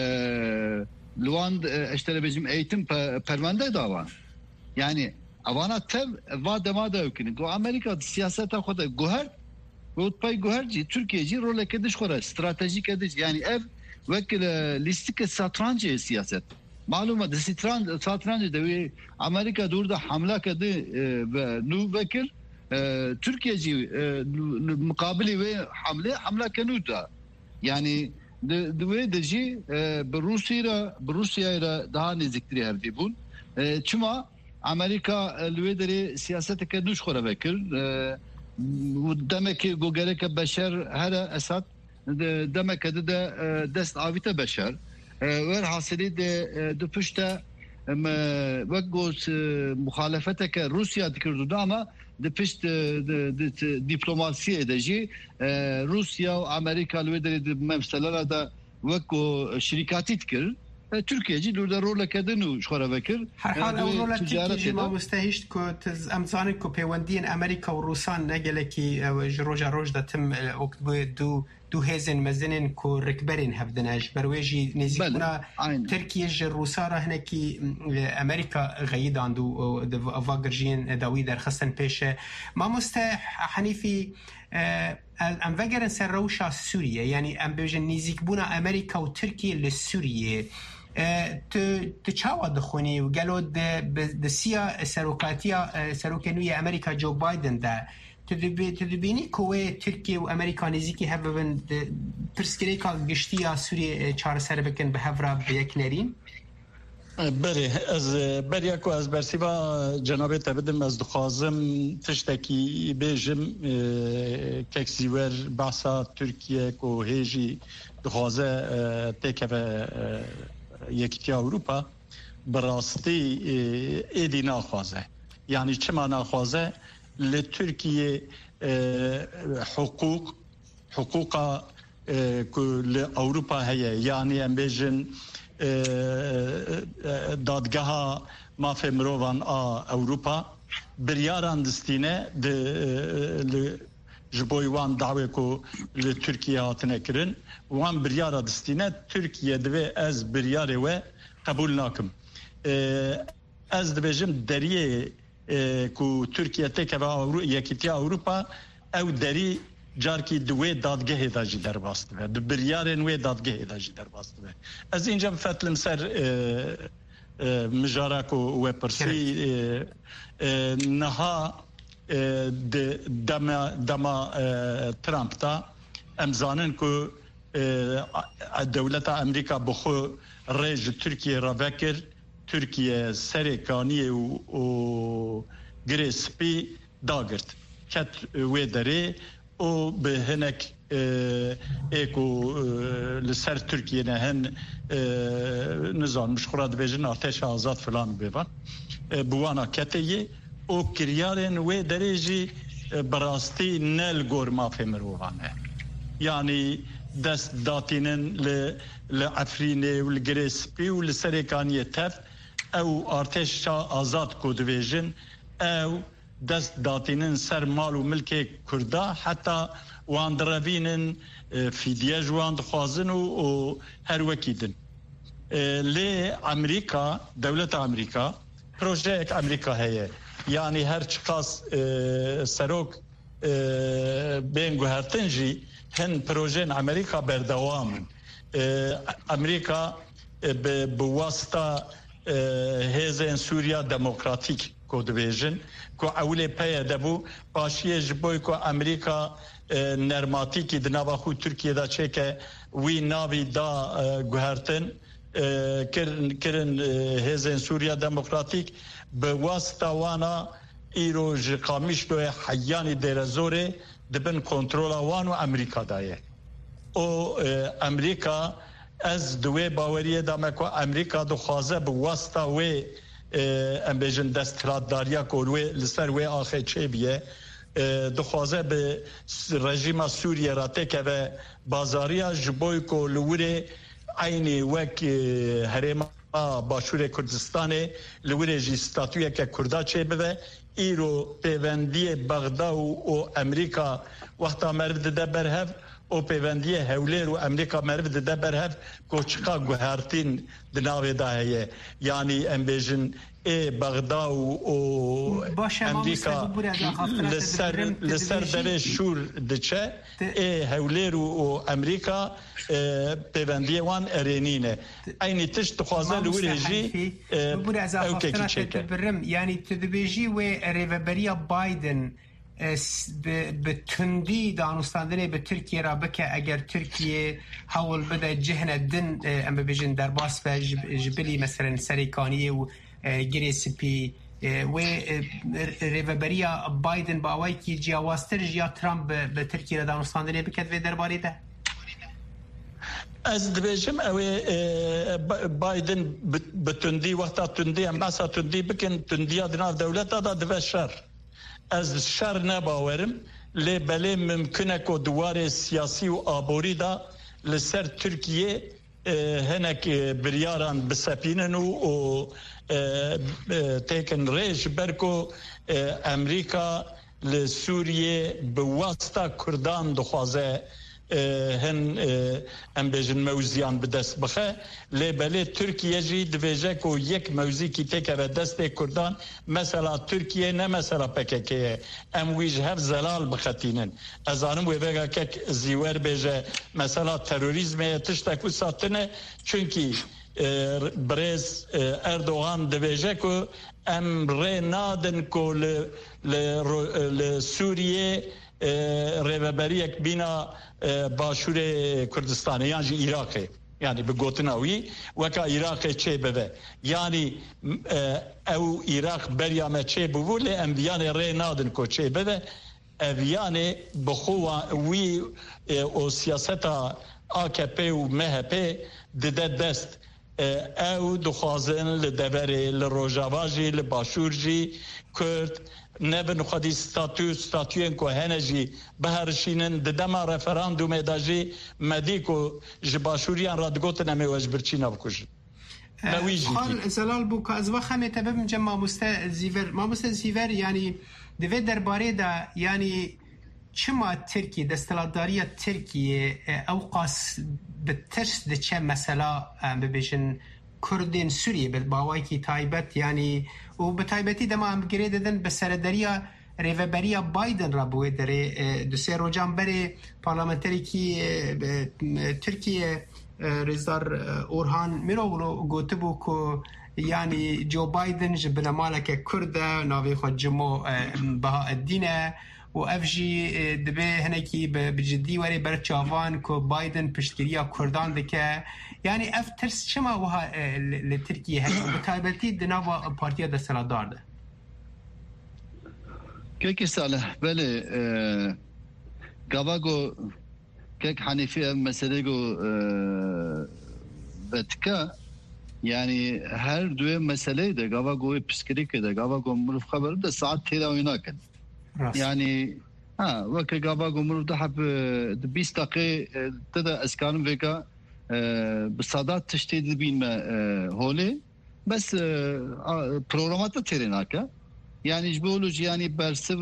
Luan işte bizim eğitim pervende davan. Yani avana tev va demada ökünü. Bu Amerika siyasete koda goher Gold pay goherci Türkiye'ci rol kediş khora stratejik ediş yani ev vekil listik satrancı siyaset. Maluma de satranç satrancı de Amerika durda hamla kedi ve nu vekil Türkiye'ci mukabili ve hamle hamla kenuda. Yani de de deji Rusya Rusya'ya daha neziktir herdi bun. Çünkü Amerika lüvederi siyasete kediş khora vekil demek ki bu gerek beşer her esat demek ki de dest avite beşer ve hasili de de pişte ve goz muhalefete ke Rusya dikirdi ama de pişte diplomasi edici Rusya ve Amerika ve de mevselere de ve go şirkati dikir Türkiye'ci durda rol kedinu şora vekir. Her hal rol Türkiye'ci ma mustahişt ko tez amzanın ko peyvendiyên Amerika ve Rusan negeleki roja roj da tim okbu du du hezin mezinin ko rekberin hevdinej berweji nezikuna Türkiye ji Rusara hineki Amerika gayidan du avagirjin dawi derxistin peşe ma mustah hanifi ام وگرن سر روشا سوریه یعنی ام بجن نزیک بونا امریکا و ترکیه لسوریه تو چاوا دخونی و گلو د سیا سروکاتیا سروکنوی امریکا جو بایدن ده تدبینی کوه ترکیه و امریکا نزیکی هفون پرسکری که گشتی سوری چهار سر بکن به هفرا به یک نرین؟ بله از بریا کو از برسیبا جناب تبدم از دخوازم تشتکی بیجم ککسیور بحثا ترکیه کو هیجی دخوازه تکه یکیتی اروپا براستی ایدی ناخوازه یعنی چما ناخوازه لترکیه حقوق حقوق لأوروبا هي يعني ام بيجن دادگاه ما في مروان اوروبا برياران دستينه د جبويوان دعوه کو لتركيا هاتنكرن وان بريارا دستينه تركيا دوي از برياره و قبول ناكم از دبجم دريه کو ترکیه تکه یکیتیا اروپا او دری جارکی دوی دادگاه داجی در باسته و بریارن وی دادگاه داجی در باسته از اینجا فتلم سر مجارک و پرسی نها دما دما ترامپ تا امزانن کو دولت امریکا بخو رژ ترکیه را وکر ترکیه سرکانی و گریسپی داگرد کت وی داره و به هنک ایکو لسر ترکیه نهن نظام مشخورات بیجن آتش آزاد فلان بیوان بوانا کتیه و کریارن وی داره جی براستی نل گور مافی مروانه یعنی دست داتینن لعفرینه و لگریسپی و لسرکانی تف او ارتش آزاد کو دویژن او دست داتینن سر مال و ملک کردا حتی وان دروینن فیدیه جوان دخوازن و هر وکیدن لی امریکا دولت امریکا پروژه اک امریکا هیه یعنی هر چقاس سروک بینگو هرتنجی هن پروژه امریکا بردوامن امریکا بواسطه هزین سوریا دموکراتیک کو دویژن کو اولی پی دبو پاشیه جبوی کو امریکا نرماتیکی دنوا خو ترکیه دا چکه وی ناوی دا گوهرتن کرن کرن هزین سوریا دموکراتیک به واسطه وانا ایرو جقامیش دوی حیانی درزوره دبن کنترول وان و امریکا دایه او امریکا از دوی باوریه دامه که امریکا دو خوازه به واسطه وی ام بیجن دسترادداریا کلوی لسر وی آخه چه بیه دو خوازه به رژیم سوریه را تکه و بازاریا جبوی کلوی عینی وک هرما باشور کردستان لوری جی ستاتویه که کردا چه بوه ایرو پیوندی بغداد و امریکا وقتا مرد ده برهف او پیوندی هولیر و امریکا مرد ده برهف کوچقا گوهرتین دناوی ده هیه یعنی ام بیجن ای بغداد و امریکا لسر لسر دره شور دچه ای هولیر و امریکا پیوندی وان ارینینه اینی تشت خوازه لوری جی او که چیکه یعنی تدبیجی و ریوبریا بایدن به تندی دانستاندنه به ترکیه را بکه اگر ترکیه حول بده جهنه دن ام ببیجن در باس و جبلی مثلا سریکانی و گریسپی و ریوبریا بایدن با اوی که جیاوازتر جیا ترامپ به ترکیه را دانستاندنه بکد و درباره ده از دبیجم اوی بایدن بتندی وقتا تندی هم بسا تندی بکن تندی ادناف دولت دا دو شر از شر نباورم لی بله ممکنه که دوار سیاسی و آبوری دا لسر ترکیه هنک بریاران بسپینن و تیکن ریش برکو امریکا لسوریه بواسطه کردان دخوازه هن ام بیجن موزیان به دست بخه لیبله ترکیه جی دویجه که یک موزی کی تکه به دست کردان مثلا ترکیه نه مثلا پککه ام ویج هف زلال بخطینن از آنم وی بگه که زیور بیجه مثلا تروریزم تشتکو ساتنه چونکی برز اردوغان دبیجه که ام ری نادن که لسوریه ریوبریک بینا باشور کردستان یعنی عراقی yani bir gotinawi veka Irak'e çe bebe yani ev Irak beryame çe bu le enviyane re nadin ko çe bebe eviyane bxuva wi o siyaseta A K P u M H P de dest ev duxazin le devere le rojavaji le başurji Kürt nebin xadi statü statüen ko heneji beherşinin de dema referandum edaji mediko ji başuriyan radgoten eme wejbirçina bkuj خال زلال بو که از وقت همه تبب مجمع ماموسته زیور ماموسته زیور yani دوی درباره دا yani çima Türkiye desteladariya Türkiye اوقاس به ترس de çe mesela bebejin Kurdin Suriye به باوای کی تایبت yani و به تایبتی دما هم گری دادن به سردریا ریوبریا بایدن را بوی داره دو سه روزان بری پارلمانتری کی ترکیه رزدار اورهان میروونو گوته بو کو yani جو بایدن جبنا مالک کرد ناوی خود جمو بها الدینه و افجی دبه هنکی بجدی وری بر چاوان کو بایدن پشتگیری کردان دکه yani اف ترس چما وها لترکیه هست و بتایبتی دناوا پارتیا دستلادار ده كيك صالح بله غواغو كيك حنيفي مسألة بتكا يعني هر دوه مسألة ده غواغو بسكريك ده غواغو مروف خبر ده ساعات تيلا ويناكن يعني ها وك غواغو مروف ده حب بيس دقيقة تدا اسكان فيكا بصادات تشتيد بين ما هولي بس برنامات تيريناكا yani jboluj yani bersev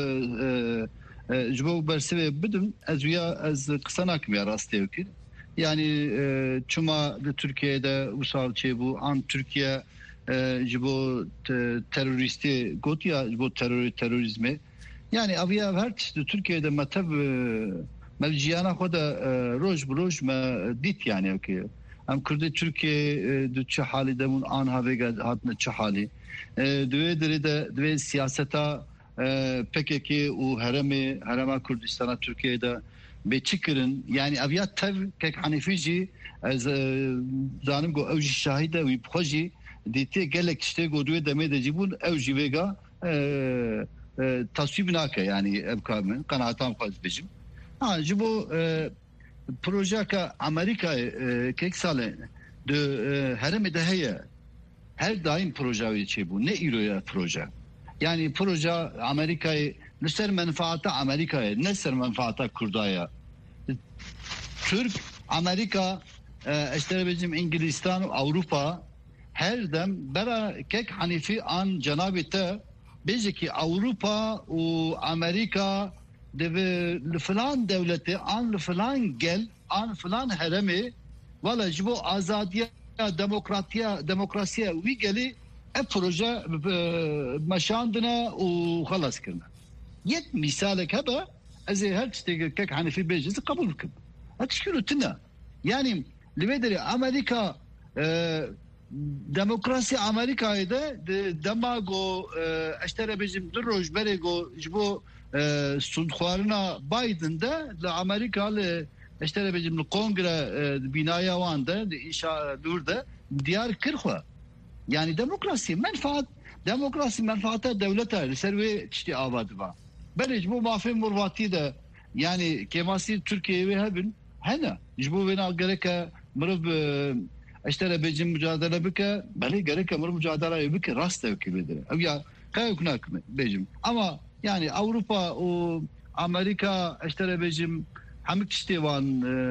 jbo bersev bidim az ya az kısanak mı rastıyor ki yani çuma Türkiye'de usal şey bu an Türkiye jbo teröristi gotiya jbo terör terörizmi yani aviya her çeşitli Türkiye'de metab melciyana khoda roj broj ma dit yani ki am Kürdi Türkiye de çe hali demun an havega hatne çe hali دوی دری ده دوی سیاستا پککی و هرمی هرما کردستان ترکیه ده به چیکرن یعنی اویات تv که حنیفیجی از زانم گو اوجی شاهده وی بخوجی دیتی گلک işte گو دوی دمه ده جیبون اوجی وگا تصویب ناکه yani ابکامن قناعتام خواهد بجیم ها جیبو پروژه که امریکا که یک ساله ده هرمی ده هیه her daim proje şey bu. Ne iroya proje? Yani proje Amerika'yı ne ser menfaata Amerika'ya, ne ser menfaata Kurdaya. Türk, Amerika, işte bizim İngilizistan, Avrupa her dem bera kek hanifi an cenab-ı te bence ki Avrupa ve Amerika de falan devleti an falan gel an falan heremi valla bu azadiye demokratiya demokrasiya wî gelî ev proje meşandine û xelas kirine. Yek misalek hebe ez ê her tiştekî kek Hanifî bêje ez qebûl bikim. Her tişkî tune. Yani li vê derê Amerika demokrasi Amerikayê de dema got eşte re bêjim du roj berê got ji bo stûndxwarina Biden de li Amerika li işte bizim kongre binaya vanda inşa durda diyar kırxwa yani demokrasi menfaat demokrasi menfaata devlete serve çti avadba belej bu mafim murvati de yani kemasi Türkiye ve hebin hena bu bina gerek mırıv işte bizim mücadele bike beli gerek mırıv mücadele bike rast ekibidir ya kayıknak bejim ama yani Avrupa o Amerika işte bizim همه کشتیوان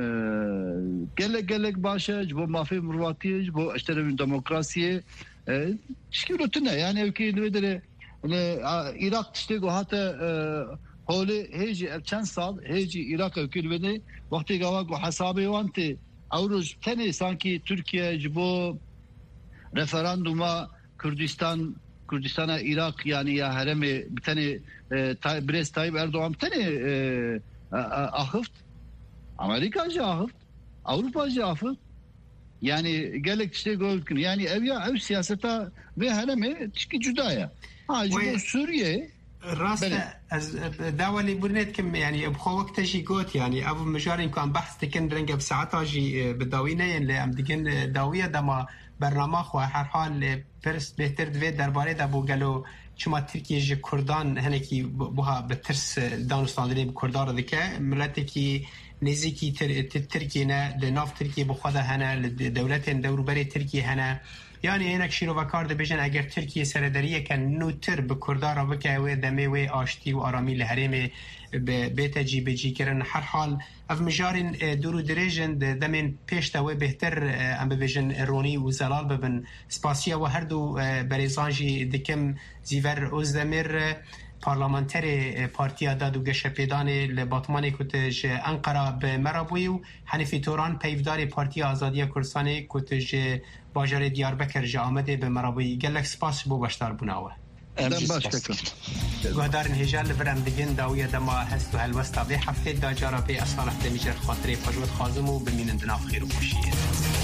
گله گله باشه جو مافی مرواتیه جو اشتراک دموکراسیه شکل تنه yani ki nedire Irak işte go hatta holi heci çen sal heci Irak ülkeleri vakti gava go hesabı vante avruj tane sanki Türkiye bu referanduma Kürdistan Kürdistan'a Irak yani ya heremi bir tane Brez Tayyip Erdoğan bir tane ahıft Amerikacı ahıft Avrupacı ahıft يعني قالك شتي قولك يعني أبيا أو سياسة بها لما تشكي جداية ها سوريا راسته از داولی برنت کم یعنی بخو وقت جی گوت یعنی ابو مجاریم کام بحث تکن رنگ بساعت جی بداوینه یعنی ام دیگن داویه دما برنامه خو هر حال پرس بهتر دوید درباره دبو گلو چما ترکیه جی کردان هنکی بوها به ترس دانستاندنی به کردار دکه ملتی کی نزیکی ترکیه نه لناف ترکیه بخواد هنه دولت دور بری ترکیه هنه یعنی اینک شیرو و کار ده بجن اگر ترکیه سردریه که نوتر به کردارا بکه و دمه و آشتی و آرامی لحریم بیت جی بجی کرن هر حال اف مجارین دورو دریجن دمین پیش و بهتر ام بجن رونی و زلال ببن سپاسیه و هر دو بریزانجی دکم زیور اوزدمیر پارلمانتری پارتیا دادو گشپیدان لباتمان کتج انقره به مرابوی و حنفی توران پیفدار پارتیا آزادی کردستان کتج باجر دیاربکر جا آمده به مرابوی گلک سپاس بو باشدار بوناوه گهدارن هجال برم دیگن داویه دما هست و هلوستا به هفته دا جارا به اصالح دمیجر خاطره پجود خازم و بمینن دناف خیر و خوشیه